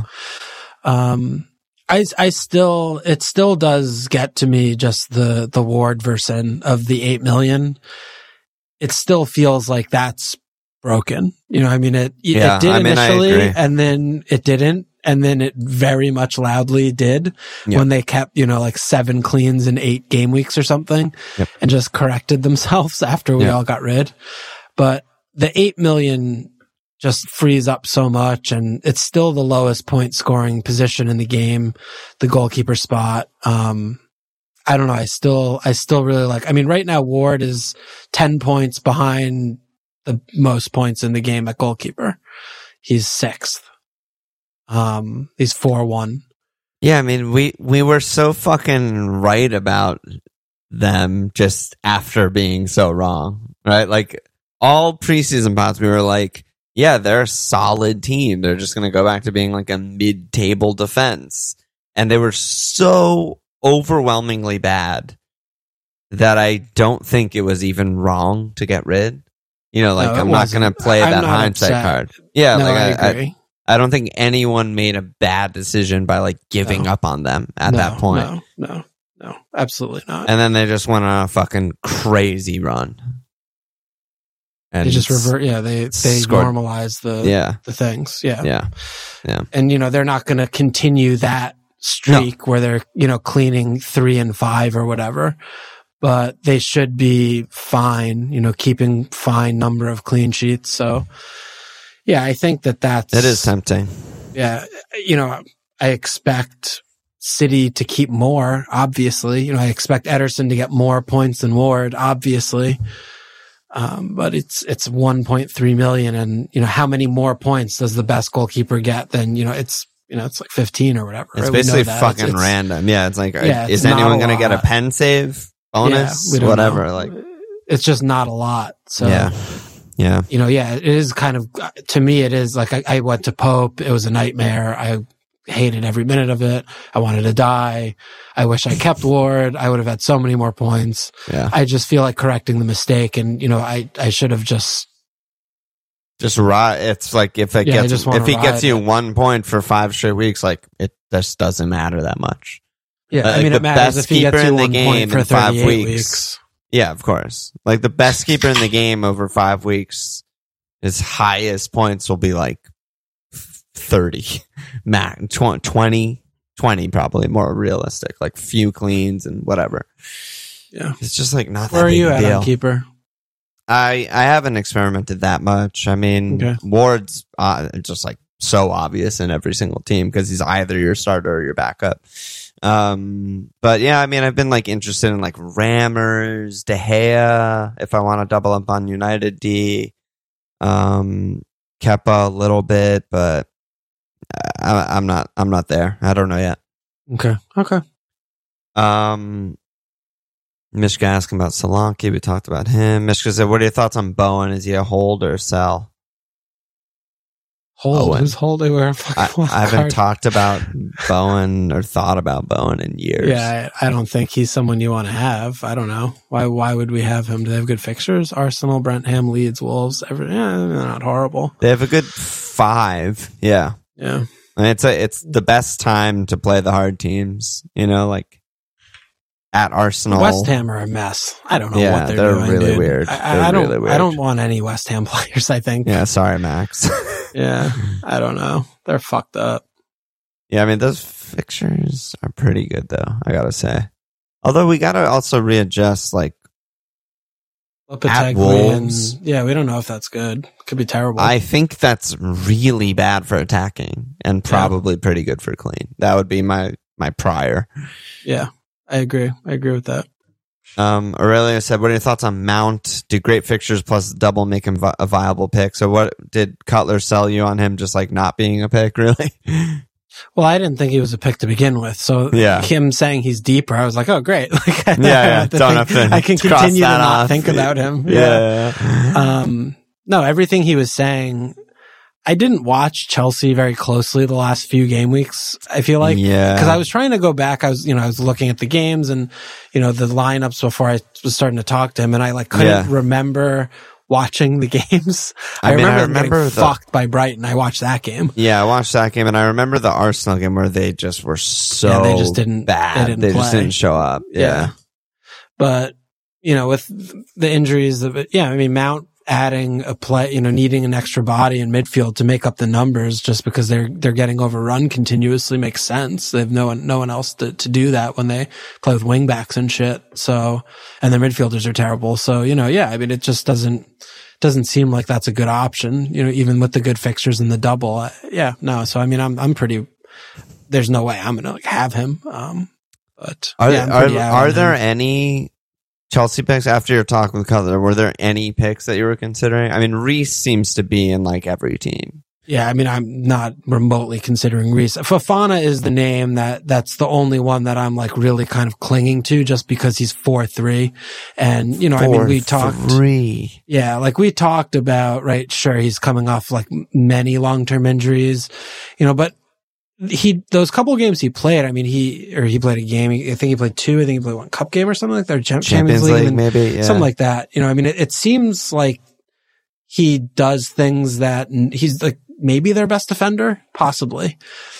Um, I, I still, it still does get to me just the, the Ward version of the eight million. It still feels like that's broken. You know, I mean, it, Yeah, it did I mean, I initially agree. and then it didn't. And then it very much loudly did Yep. when they kept, you know, like seven cleans in eight game weeks or something Yep. and just corrected themselves after we Yep. all got rid. But the eight million just frees up so much, and it's still the lowest point scoring position in the game, the goalkeeper spot. Um, I don't know. I still, I still really like, I mean, right now Ward is ten points behind the most points in the game at goalkeeper. He's sixth. Um, he's four one. yeah. I mean, we we were so fucking right about them just after being so wrong, right? Like all preseason pods, we were like, yeah, they're a solid team. They're just going to go back to being like a mid-table defense. And they were so overwhelmingly bad that I don't think it was even wrong to get rid. You know, like No, it I'm not wasn't. going to play I'm that not hindsight upset. card. Yeah, No, like I I, I, agree. I don't think anyone made a bad decision by like giving No. up on them at No, that point. No, no, no, absolutely not. And then they just went on a fucking crazy run. And They just s- revert. Yeah, they they scored- normalize the Yeah, the things. Yeah, yeah. and you know they're not going to continue that streak where they're you know cleaning three and five or whatever. But they should be fine. You know, keeping fine number of clean sheets. So, yeah, I think that that's It is tempting. Yeah, you know, I expect City to keep more, obviously. You know, I expect Ederson to get more points than Ward, obviously. Um, but it's, it's one point three million. And, you know, how many more points does the best goalkeeper get than, you know, it's, you know, it's like fifteen or whatever. It's right? We know basically that. fucking It's- it's- random. Yeah, it's like, Yeah, is it's not anyone a going to get a lot. pen save bonus? Yeah, we don't Whatever. know. Like, it's just not a lot. So, yeah, yeah, you know, yeah, it is kind of, to me, it is like I, I went to Pope. It was a nightmare. I hated every minute of it. I wanted to die. I wish I kept Ward. I would have had so many more points. yeah. I just feel like correcting the mistake. And, you know, I, I should have just, Just ride. It's like if it Yeah, I gets just wanna if he gets ride you it. one point for five straight weeks, like it just doesn't matter that much. yeah, Uh, I mean, the it matters best if he gets keeper you in the one game point for in five thirty-eight weeks. weeks. Yeah, of course. Like the best keeper in the game over five weeks, his highest points will be like thirty, max twenty, twenty probably more realistic. Like few cleans and whatever. Yeah. It's just like not that Where are big you a at deal. on keeper? I I haven't experimented that much. I mean, Okay. Ward's uh, just like so obvious in every single team because he's either your starter or your backup. Um, but yeah, I mean, I've been like interested in like Rammers, De Gea, if I want to double up on United D, um, Kepa a little bit, but I, I'm not I'm not there. I don't know yet. Okay. Okay. Um. Mishka asking about Solanke. We talked about him. Mishka said, what are your thoughts on Bowen? Is he a hold or a sell? Hold, Bowen. who's holding where? I, I haven't talked about Bowen or thought about Bowen in years. Yeah, I, I don't think he's someone you want to have. I don't know. Why Why would we have him? Do they have good fixtures? Arsenal, Brentham, Leeds, Wolves. Every, yeah, they're not horrible. They have a good five. Yeah. Yeah. I mean, it's a, it's the best time to play the hard teams, you know, like at Arsenal. West Ham are a mess. I don't know yeah, what they're, they're doing. really dude. weird. I, They're I don't. really weird. I don't want any West Ham players. I think. Yeah, sorry, Max. Yeah, I don't know. They're fucked up. Yeah, I mean, those fixtures are pretty good, though, I gotta say. Although we gotta also readjust, like, at Wolves. And, yeah, we don't know if that's good. Could be terrible. I think that's really bad for attacking and probably yeah. pretty good for clean. That would be my, my prior. Yeah, I agree. I agree with that. Um, Aurelia said, what are your thoughts on Mount? Do great fixtures plus double make him vi- a viable pick? So what did Cutler sell you on him just like not being a pick, really? Well, I didn't think he was a pick to begin with. So yeah. him saying he's deeper, I was like, oh, great. Like, yeah, yeah. Don't have to I can continue to not off. think about him. Yeah. yeah. Um, no, everything he was saying, I didn't watch Chelsea very closely the last few game weeks. I feel like, yeah, because I was trying to go back. I was, you know, I was looking at the games and, you know, the lineups before I was starting to talk to him, and I like couldn't yeah. remember watching the games. I, I mean, remember, I remember getting the, fucked by Brighton. I watched that game. Yeah, I watched that game, and I remember the Arsenal game where they just were so yeah, they just didn't, bad. They, didn't they play. just didn't show up. Yeah. yeah, but you know, with the injuries of it, yeah, I mean, Mount adding a play, you know, needing an extra body in midfield to make up the numbers just because they're, they're getting overrun continuously makes sense. They have no one, no one else to, to do that when they play with wing backs and shit. So, and their midfielders are terrible. So, you know, yeah, I mean, it just doesn't, doesn't seem like that's a good option, you know, even with the good fixtures and the double. Uh, yeah, no. So, I mean, I'm, I'm pretty, there's no way I'm going to like have him. Um, but are, yeah, are, are there him. any Chelsea picks after your talk with Cutler? Were there any picks that you were considering? I mean, Reece seems to be in like every team. Yeah, I mean, I'm not remotely considering Reece. Fofana is the name that, that's the only one that I'm like really kind of clinging to just because he's four three. And, you know, four, I mean, we talked. Three. Yeah, like we talked about, right? Sure, he's coming off like many long-term injuries, you know, but he, those couple of games he played, I mean, he, or he played a game, I think he played two, I think he played one cup game or something like that, or Champions, Champions League, League and maybe, yeah. something like that. You know, I mean, it, it seems like he does things that he's like maybe their best defender, possibly,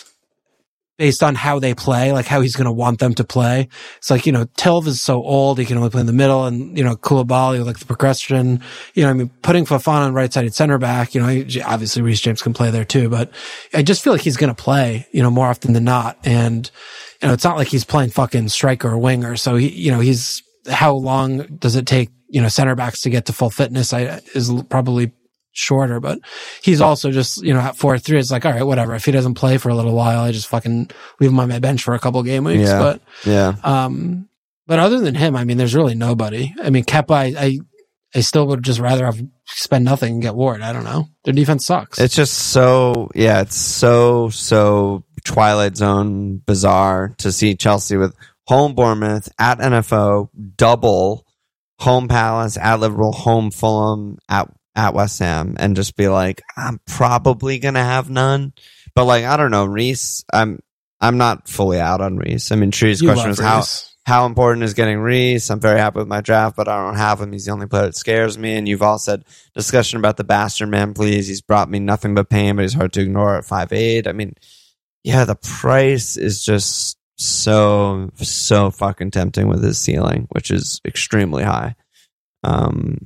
based on how they play, like how he's going to want them to play. It's like, you know, Tilv is so old, he can only play in the middle, and, you know, Koulibaly, like the progression, you know, I mean, putting Fofana on right-sided center back, you know, obviously Reece James can play there too, but I just feel like he's going to play, you know, more often than not. And, you know, it's not like he's playing fucking striker or winger. So he, you know, he's, how long does it take, you know, center backs to get to full fitness? I, is probably shorter, but he's also just, you know, at four three, it's like, all right, whatever. If he doesn't play for a little while, I just fucking leave him on my bench for a couple game weeks. Yeah. But, yeah. Um, but other than him, I mean, there's really nobody. I mean, Kepa, I, I, I still would just rather have spend nothing and get Ward. I don't know. Their defense sucks. It's just so, yeah, it's so, so Twilight Zone bizarre to see Chelsea with home Bournemouth, at N F O, double, home Palace, at Liverpool, home Fulham, at at West Ham, and just be like, I'm probably gonna have none. But like, I don't know, Reece, I'm I'm not fully out on Reece. I mean, Tree's You question love is how Reece. how important is getting Reece? I'm very happy with my draft, but I don't have him. He's the only player that scares me. And you've all said discussion about the bastard man, please. He's brought me nothing but pain, but he's hard to ignore at five eight. I mean, yeah, the price is just so so fucking tempting with his ceiling, which is extremely high. Um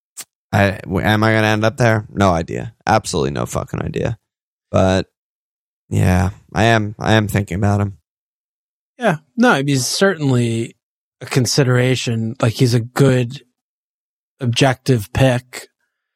I, am I going to end up there? No idea. Absolutely no fucking idea. But yeah, I am. I am thinking about him. Yeah, no, I mean, he's certainly a consideration. Like, he's a good objective pick.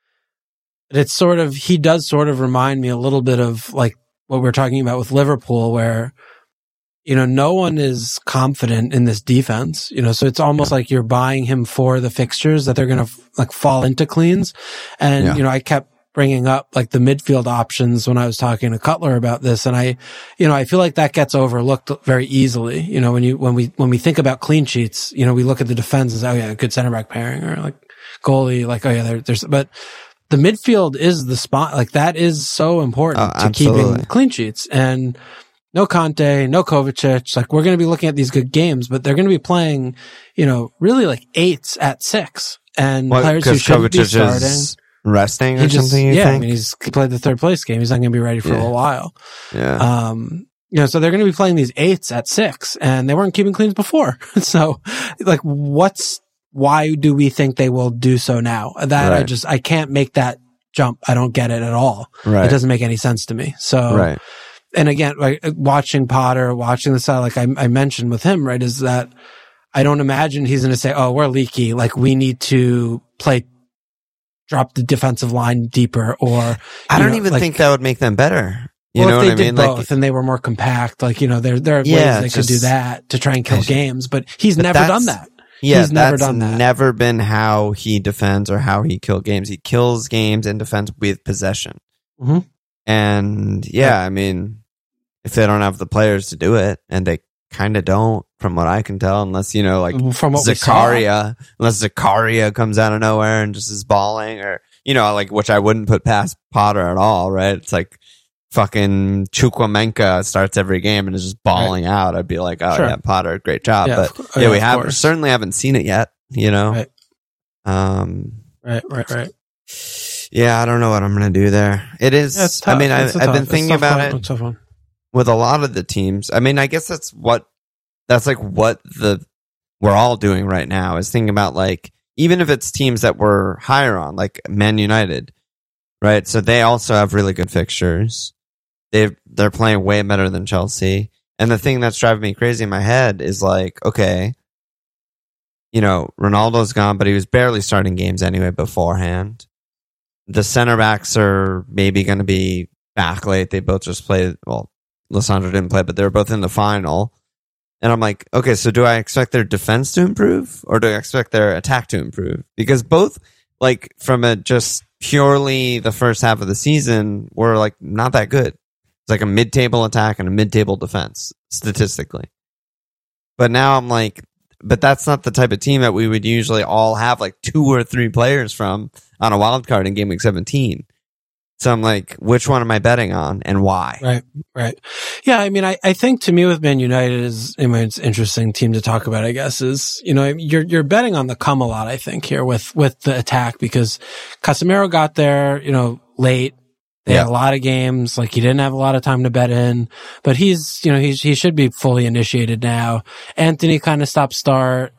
But it's sort of, he does sort of remind me a little bit of like what we're talking about with Liverpool, where, you know, no one is confident in this defense, you know, so it's almost yeah. like you're buying him for the fixtures that they're going to like fall into cleans. And, yeah. you know, I kept bringing up like the midfield options when I was talking to Cutler about this. And I, you know, I feel like that gets overlooked very easily. You know, when you, when we, when we think about clean sheets, you know, we look at the defense and say, oh yeah, good center back pairing, or like goalie, like, oh yeah, there, there's, but the midfield is the spot. Like that is so important Oh, to absolutely. keeping clean sheets. And no Conte, no Kovacic. Like we're going to be looking at these good games, but they're going to be playing, you know, really like eights at six, and What, players who 'cause shouldn't be Kovacic starting. is resting or He just, something, you yeah, think? I mean, he's he played the third place game. He's not going to be ready for Yeah. a while. yeah. Um, you know, so they're going to be playing these eights at six, and they weren't keeping cleans before. So, like, what's why do we think they will do so now? That I Right. just I can't make that jump. I don't get it at all. right. It doesn't make any sense to me. So, right. and again, like watching Potter, watching the side, like I, I mentioned with him, right, is that I don't imagine he's going to say, "Oh, we're leaky. Like we need to play." Drop the defensive line deeper, or I you don't know, even like, think that would make them better. You well, know if they what I did mean? both Like, and they were more compact, like you know, there there are Yeah, ways they could do just- that to try and kill I- games. But he's But never done that's- that. yeah, He's never that's done that. never been how he defends or how he kills games. He kills games and defends with possession. Mhm. And yeah, I mean, if they don't have the players to do it, and they kind of don't, from what I can tell, unless you know, like From what we saw. Zakaria, unless Zakaria comes out of nowhere and just is balling, or you know, like which I wouldn't put past Potter at all, right? It's like fucking Chukwuemeka starts every game and is just balling out. I'd be like, oh Sure. yeah, Potter, great job. Yeah, but of cou- yeah, yeah, we of have course. certainly haven't seen it yet. You know, Right. um, Right, right, right. yeah, I don't know what I'm gonna do there. It is. Yeah, it's I tough. mean, I, It's a I've tough- been it's a thinking tough about one. it It's a tough one. with a lot of the teams. I mean, I guess that's what that's like what the we're all doing right now is thinking about, like, even if it's teams that we're higher on, like Man United, right? So they also have really good fixtures. They they're playing way better than Chelsea. And the thing that's driving me crazy in my head is like, okay, you know, Ronaldo's gone, but he was barely starting games anyway beforehand. The center backs are maybe going to be back late. They both just played. Well, Lissandro didn't play, but they were both in the final. And I'm like, okay, so do I expect their defense to improve, or do I expect their attack to improve? Because both, like, from a just purely the first half of the season, were like not that good. It's like a mid-table attack and a mid-table defense statistically. But now I'm like, but that's not the type of team that we would usually all have like two or three players from on a wild card in game week seventeen. So I'm like, which one am I betting on and why? Right, right. Yeah, I mean, I, I think to me with Man United is, I mean, it's an interesting team to talk about, I guess, is, you know, you're, you're betting on the come a lot, I think, here with, with the attack, because Casemiro got there, you know, late. They Yeah. had a lot of games, like he didn't have a lot of time to bet in, but he's, you know, he's, he should be fully initiated now. Anthony kind of stopped start.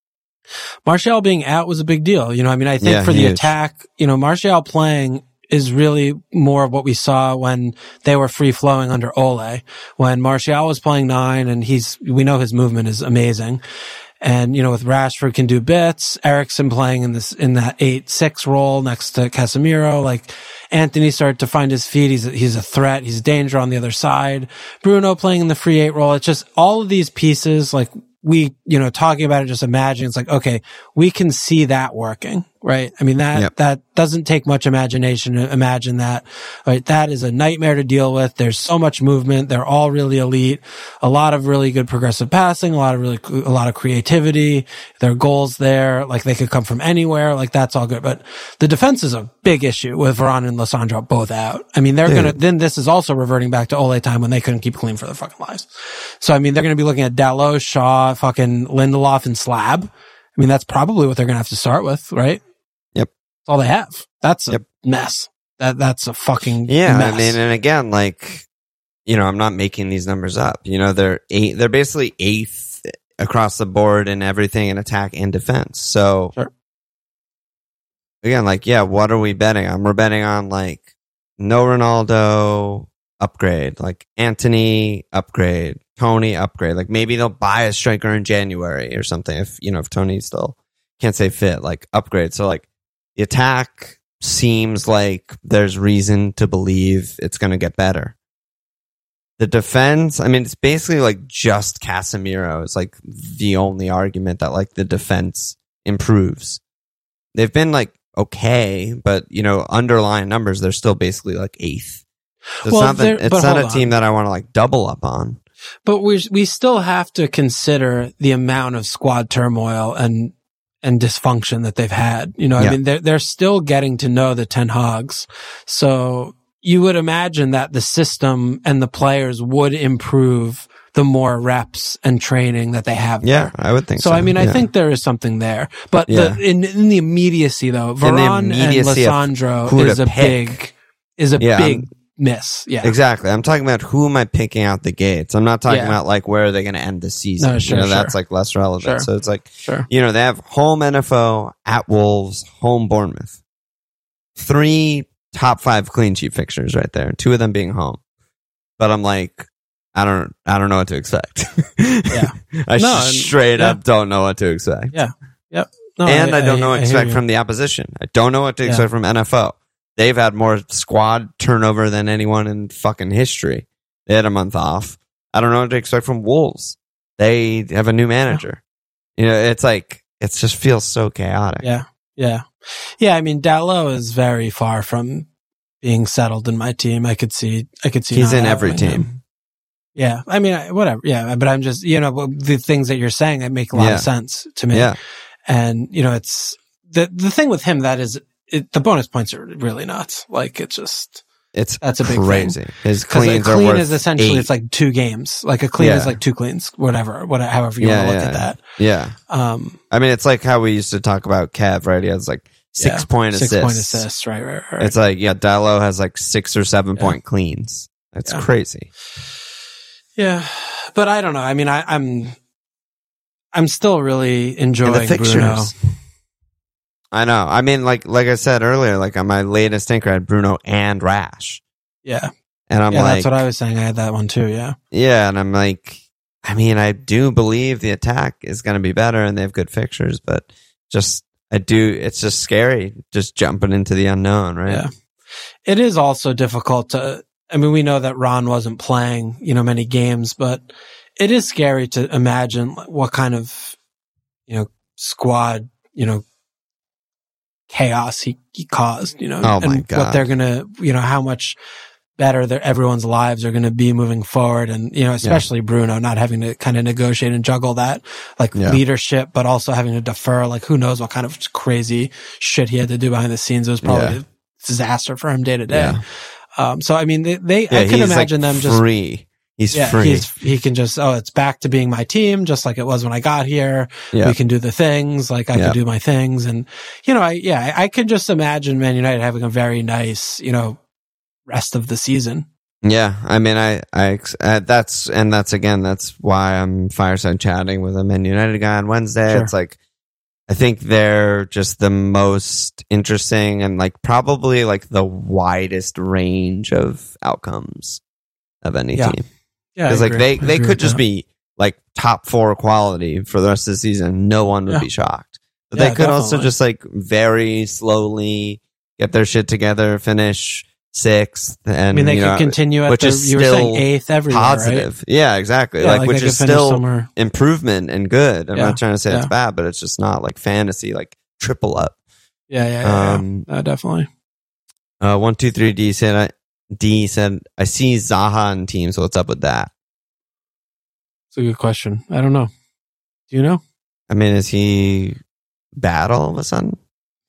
Martial being out was a big deal. You know, I mean, I think Yeah, for the huge. attack, you know, Martial playing is really more of what we saw when they were free flowing under Ole. When Martial was playing nine, and he's, we know his movement is amazing. And, you know, with Rashford can do bits, Eriksen playing in this, in that eight six role next to Casemiro, like Anthony started to find his feet. He's a, he's a threat. He's a danger on the other side. Bruno playing in the free eight role. It's just all of these pieces, like we, you know, talking about it, just imagine it's like, okay, we can see that working, right? I mean, that, Yep. that doesn't take much imagination to imagine that, right? That is a nightmare to deal with. There's so much movement. They're all really elite. A lot of really good progressive passing, a lot of really, a lot of creativity. There are goals there. Like they could come from anywhere. Like that's all good. But the defense is a big issue with Varane and Lissandro both out. I mean, they're Dude. going to, then this is also reverting back to Ole time when they couldn't keep clean for their fucking lives. So, I mean, they're going to be looking at Dalot, Shaw, fucking Lindelof, and Slab. I mean, that's probably what they're going to have to start with, right? Yep. That's all they have. That's a Yep. mess. That that's a fucking Yeah, mess. I mean, and again, like, you know, I'm not making these numbers up. You know, they're eight, they're basically eighth across the board in everything in attack and defense. So Sure. again, like, yeah, what are we betting on? We're betting on like no Ronaldo upgrade, like Anthony upgrade, Tony upgrade. Like maybe they'll buy a striker in January or something if, you know, if Tony still can't say fit, like upgrade. So like the attack seems like there's reason to believe it's going to get better. The defense, I mean, it's basically like just Casemiro is like the only argument that like the defense improves. They've been like okay, but you know, underlying numbers, they're still basically like eighth. So it's Well, not, there- that, but it's not hold a team on. that I want to like double up on. But we we still have to consider the amount of squad turmoil and and dysfunction that they've had. You know, Yeah. I mean, they're, they're still getting to know the Ten Hags. So you would imagine that the system and the players would improve the more reps and training that they have. Yeah, there. I would think so. So, I mean, I yeah. think there is something there. But Yeah. the, in, in the immediacy, though, In the Varane and immediacy of Lissandro who to is a pick. big, is a Yeah, big I'm- miss. Yeah. Exactly. I'm talking about who am I picking out the gates. I'm not talking Yeah. about like where are they going to end the season. No, sure, you know, sure. that's like less relevant. Sure. So it's like, Sure. you know, they have home N F O, at Wolves, home Bournemouth. Three top five clean sheet fixtures right there. Two of them being home. But I'm like, I don't, I don't know what to expect. Yeah. I No, sh- and- straight yeah. up don't know what to expect. Yeah. Yep. No, and I, don't know what I to hear expect you. from the opposition. I don't know what to Yeah. expect from N F O. They've had more squad turnover than anyone in fucking history. They had a month off. I don't know what to expect from Wolves. They have a new manager. You know, it's like, it just feels so chaotic. Yeah. Yeah. Yeah. I mean, Dalot is very far from being settled in my team. I could see, I could see He's not in every having team. him. Yeah. I mean, I- whatever. Yeah. But I'm just, you know, the things that you're saying that make a lot Yeah. of sense to me. Yeah. And, you know, it's the, the thing with him that is, it, the bonus points are really nuts. Like, it's just, It's That's a big crazy. His because a cleans are clean worth is essentially, eight. it's like two games. Like a clean Yeah. is like two cleans, whatever, whatever, however you Yeah, want to look yeah, at that. Yeah. Um, I mean, it's like how we used to talk about Kev, right? He has like six yeah, point six assists. point assists. Right. Right. Right. It's like, yeah, Dalot has like six or seven Yeah. point cleans. That's Yeah. crazy. Yeah, but I don't know. I mean, I, I'm, I'm still really enjoying And the fixtures. Bruno. I know. I mean, like like I said earlier, like on my latest anchor, I had Bruno and Rash. Yeah, And I'm yeah, like, that's what I was saying. I had that one too. Yeah, yeah, and I'm like, I mean, I do believe the attack is going to be better and they have good fixtures, but just, I do, it's just scary just jumping into the unknown, right? yeah. It is also difficult to. I mean, we know that Ron wasn't playing, you know, many games, but it is scary to imagine what kind of, you know, squad, you know, chaos he, he caused, you know, Oh my and God. what they're going to, you know, how much better their, everyone's lives are going to be moving forward. And, you know, especially Bruno not having to kind of negotiate and juggle that like Yeah. leadership, but also having to defer, like who knows what kind of crazy shit he had to do behind the scenes. It was probably Yeah. a disaster for him day to day. Yeah. Um, so, I mean, they, they Yeah, I can he's imagine like them just, free. He's yeah, free. he's, he can just, oh, it's back to being my team, just like it was when I got here. Yeah. We can do the things, like I Yeah. can do my things. And, you know, I, yeah, I, I can just imagine Man United having a very nice, you know, rest of the season. Yeah, I mean, I, I, ex- uh, that's, and that's again, that's why I'm fireside chatting with a Man United guy on Wednesday. Sure. It's like, I think they're just the most interesting and like probably like the widest range of outcomes of any Yeah. team. Yeah. Because I like agree. they, I they agree could with just that. be like top four quality for the rest of the season. No one would Yeah. be shocked. But Yeah, they could also definitely. just like very slowly get their shit together, finish sixth, and I mean, they you could know, continue at which the, is you were saying still eighth everywhere, positive. right? Yeah, exactly. Yeah, like, like which they is could finish still somewhere. improvement and good. I'm Yeah, not trying to say it's yeah. bad, but it's just not like fantasy, like triple up. Yeah, yeah, yeah. Um, yeah. Uh, definitely. Uh, one, two, three. D said, I, D said, I see Zaha in teams. What's up with that? It's a good question. I don't know. Do you know? I mean, is he bad all of a sudden?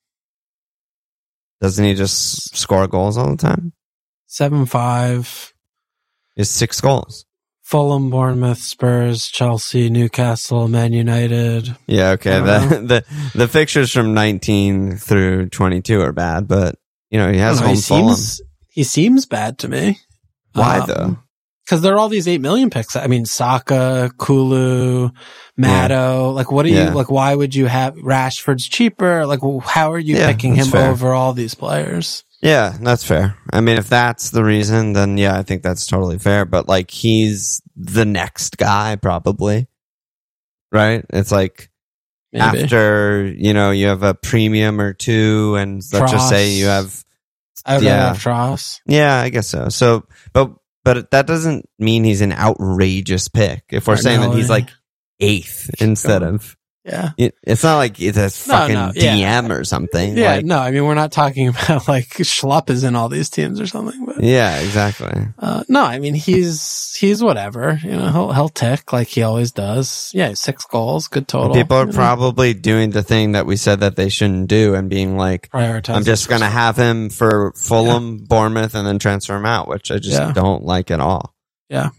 Doesn't he just score goals all the time? Seven five. It's six goals. Fulham, Bournemouth, Spurs, Chelsea, Newcastle, Man United. Yeah, okay. I The, don't the the fixtures from nineteen through twenty-two are bad, but you know he I has don't know, home he Fulham. seems he seems bad to me. Why though? Because there are all these eight million picks. I mean, Saka, Kulu, Maddo. Like, what do you Yeah. like? Why would you have Rashford's cheaper? Like, how are you Yeah, picking that's him fair. over all these players? Yeah, that's fair. I mean, if that's the reason, then yeah, I think that's totally fair. But like, he's the next guy, probably. Right? It's like Maybe. after, you know, you have a premium or two, and let's just say Tross. you have, I would yeah. rather have Tross. yeah, I guess so. So, but, but that doesn't mean he's an outrageous pick. If we're saying that he's Martinelli. like eighth instead going. of, Yeah. It, it's not like it's a No, fucking no, yeah. D M or something. Yeah, like, no, I mean, we're not talking about like Schlupp is in all these teams or something. But yeah, exactly. uh, no, I mean, he's he's whatever. You know, he'll he'll tick like he always does. Yeah, six goals, good total. People are you know. probably doing the thing that we said that they shouldn't do and being like, Prioritize. I'm just going to have him for Fulham, yeah. Bournemouth, and then transfer him out, which I just yeah. don't like at all. Yeah,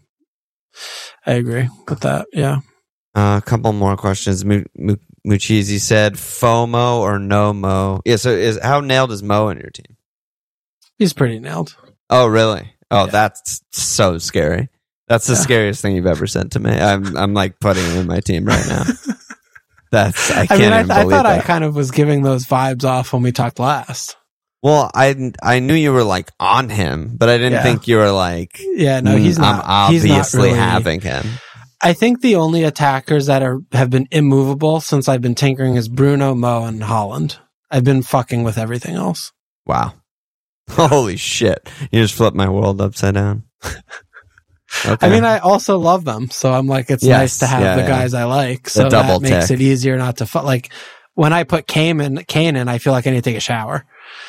I agree with that. Yeah. Uh, a couple more questions. M- M- Muchizi said, FOMO or no Mo? Yeah, so is how nailed is Mo in your team? He's pretty nailed. Oh, really? Oh, yeah. That's so scary. That's the yeah. scariest thing you've ever said to me. I'm I'm like putting him in my team right now. That's I can't I mean, I, even believe I thought that. I kind of was giving those vibes off when we talked last. Well, I I knew you were like on him, but I didn't yeah. think you were like. Yeah, no, he's not. I'm obviously he's not really, having him. I think the only attackers that are have been immovable since I've been tinkering is Bruno, Mo, and Holland. I've been fucking with everything else. Wow. Holy shit. You just flipped my world upside down. Okay. I mean, I also love them. So I'm like, it's yes, nice to have yeah, the yeah. guys I like. So that makes tick. It easier not to, fu- like, when I put Kane in, Kane in, I feel like I need to take a shower.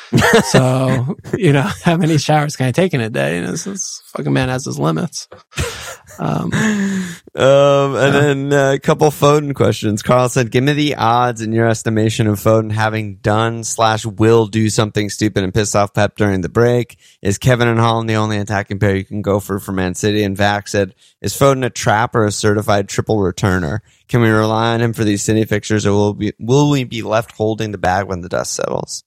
So, you know, how many showers can I take in a day? And this, this fucking man has his limits. Um, um and yeah. then uh, a couple Foden questions. Carl said, give me the odds in your estimation of Foden having done slash will do something stupid and piss off Pep during the break. Is Kevin and Holland the only attacking pair you can go for for Man City? And Vac said, is Foden a trap or a certified triple returner? Can we rely on him for these City fixtures, or will we, will we be left holding the bag when the dust settles?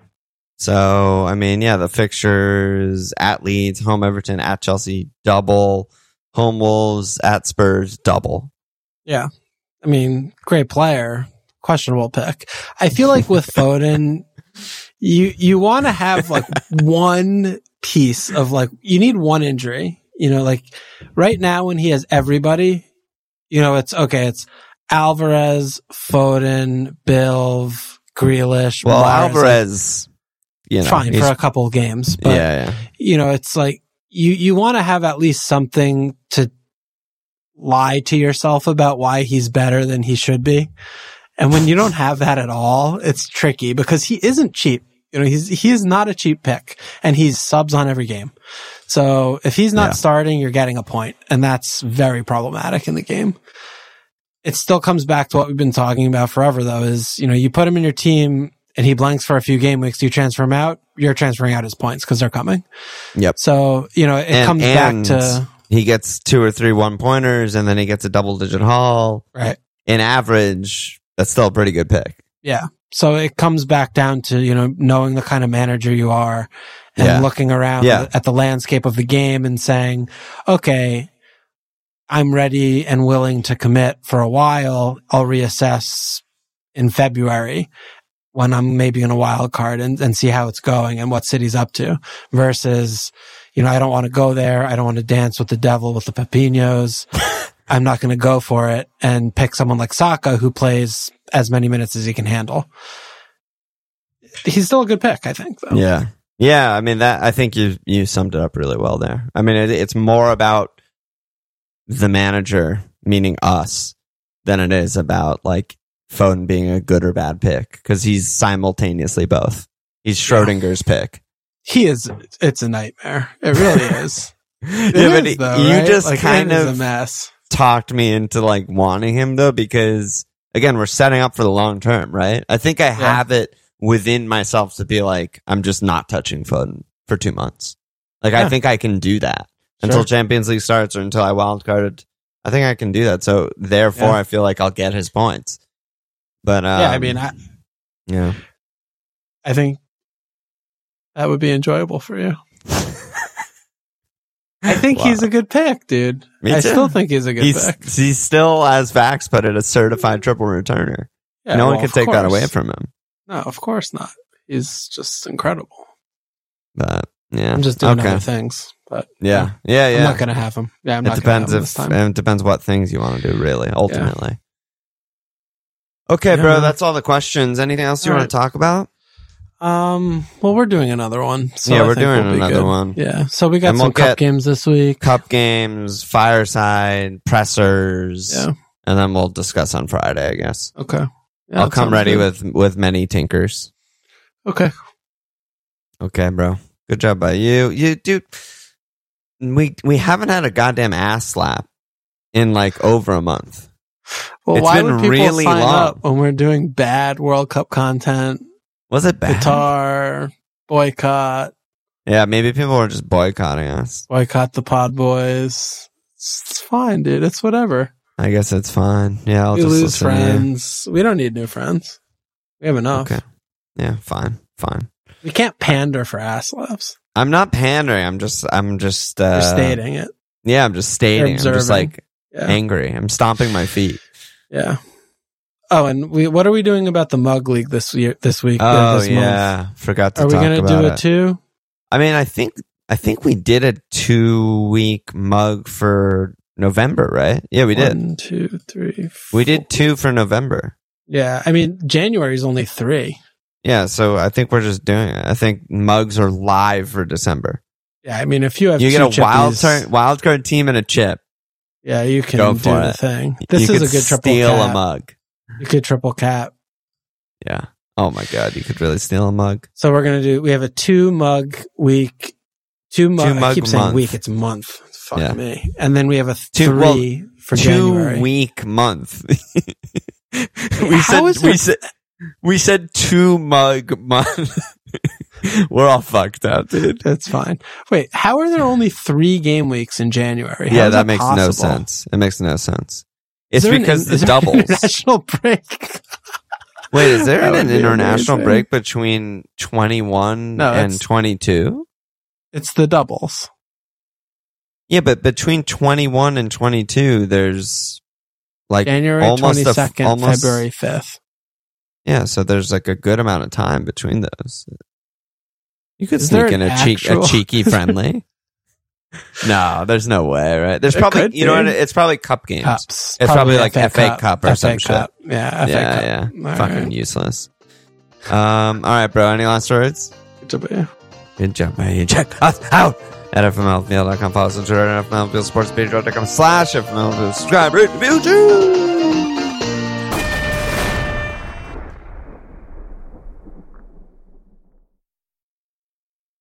So, I mean, yeah, the fixtures at Leeds, home Everton, at Chelsea, double. Home Wolves, at Spurs, double. Yeah. I mean, great player. Questionable pick. I feel like with Foden, you you want to have like one piece of like, you need one injury. You know, like right now when he has everybody, you know, it's okay, it's Alvarez, Foden, Bilv, Grealish. Well, Mars, Alvarez, like, you know, fine for a couple of games. But, yeah, yeah. you know, it's like, You you want to have at least something to lie to yourself about why he's better than he should be. And when you don't have that at all, it's tricky because he isn't cheap. You know, he's he is not a cheap pick, and he's subs on every game. So if he's not yeah. starting, you're getting a point, and that's very problematic in the game. It still comes back to what we've been talking about forever, though, is, you know, you put him in your team and he blanks for a few game weeks, you transfer him out, you're transferring out his points because they're coming. Yep. So, you know, it and, comes and back to... he gets two or three one-pointers, and then he gets a double-digit haul. Right. In average, that's still a pretty good pick. Yeah. So it comes back down to, you know, knowing the kind of manager you are and yeah. looking around yeah. at the landscape of the game and saying, okay, I'm ready and willing to commit for a while. I'll reassess in February when I'm maybe in a wild card and, and see how it's going and what City's up to, versus, you know, I don't want to go there. I don't want to dance with the devil with the Pepinos. I'm not going to go for it and pick someone like Saka who plays as many minutes as he can handle. He's still a good pick, I think, though. Yeah. Yeah. I mean, that, I think you, you summed it up really well there. I mean, it, it's more about the manager, meaning us, than it is about like Foden being a good or bad pick, because he's simultaneously both. He's Schrodinger's yeah. pick. He is. It's a nightmare. It really is. It yeah, is, but though, you right? just like, kind of a mess. talked me into like wanting him though, because again, we're setting up for the long term, right? I think I yeah. have it within myself to be like, I'm just not touching Foden for two months. Like, yeah. I think I can do that sure. until Champions League starts or until I wildcarded. I think I can do that. So therefore, yeah. I feel like I'll get his points. But um, yeah, I mean, I, yeah, I think that would be enjoyable for you. I think wow. he's a good pick, dude. Me I too. still think he's a good he's, pick. He's still, as Vax put it, a certified triple returner. Yeah, no well, one can take course. that away from him. No, of course not. He's just incredible. But yeah, I'm just doing okay. other things. But yeah, yeah, yeah. I'm not gonna have him. Yeah, I'm it not depends gonna have him if this time. it depends what things you want to do. Really, ultimately. Yeah. Okay, yeah. bro. That's all the questions. Anything else you all want right. to talk about? Um. Well, we're doing another one. So yeah, I we're think doing we'll another one. Yeah. So we got and some we'll cup games this week. Cup games, fireside, pressers. Yeah. and then we'll discuss on Friday, I guess. Okay. Yeah, I'll that come sounds ready good. with with many tinkers. Okay. Okay, bro. Good job by you. You dude. We we haven't had a goddamn ass slap in like over a month. Well, It's why been would people really sign long. up when we're doing bad World Cup content? Was it bad? Guitar, boycott, Yeah, maybe people are just boycotting us. boycott the Pod Boys. It's, it's fine, dude. It's whatever. I guess it's fine. Yeah, I'll we just lose listen to you. friends. We don't need new friends. We have enough. Okay. Yeah, fine, fine. We can't pander for ass slaps. I'm not pandering. I'm just, I'm just, uh, You're stating it. yeah, I'm just stating. I'm just observing. like Yeah. angry. I'm stomping my feet. Yeah. Oh, and we what are we doing about the Mug League this year? This week? uh, Oh this month? yeah, forgot to Are we talk gonna about do it. it too? I mean, I think, I think we did a two week mug for November, right? Yeah, we did. One, two, three. Four. We did two for November. Yeah, I mean January is only three. Yeah, so I think we're just doing it. I think mugs are live for December. Yeah, I mean if you have You two get a wild chippies, card, wild card team and a chip. yeah, you can Go do for the it. thing. This you is could a good triple steal cap. a mug. You could triple cap. Yeah. Oh my god, you could really steal a mug. So we're gonna do. We have a two mug week. Two mug. Two I mug keep saying month. week. It's month. Fuck Yeah. me. And then we have a Two- three well, for two January. week month. we How said is we there- said we said two mug month. We're all fucked up, dude. That's fine. Wait, how are there only three game weeks in January? How Yeah, is that makes no possible? sense. It makes no sense. Is It's there an- because is the there an doubles. international break. Wait, is there That an would be international amazing. break between twenty-one No, and it's- twenty-two? It's the doubles. Yeah, but between twenty-one and twenty-two, there's like January almost twenty a f- second, almost- February fifth. yeah, so there's like a good amount of time between those. You could Is there sneak in an a, cheek, a actual- cheeky friendly. No, there's no way, right? There's It probably, could you know be. what? It's probably cup games. Cups. It's probably like F A Cup or F A some shit. Cup. Yeah, F A yeah, Cup. yeah. All Fucking right. useless. Um, all right, bro. Any last words? Good to be. Good job, man. Check us out at F M L Field dot com. Follow us on Twitter at F M L Field Sports page dot com slash F M L Field. Subscribe, rate, review, too.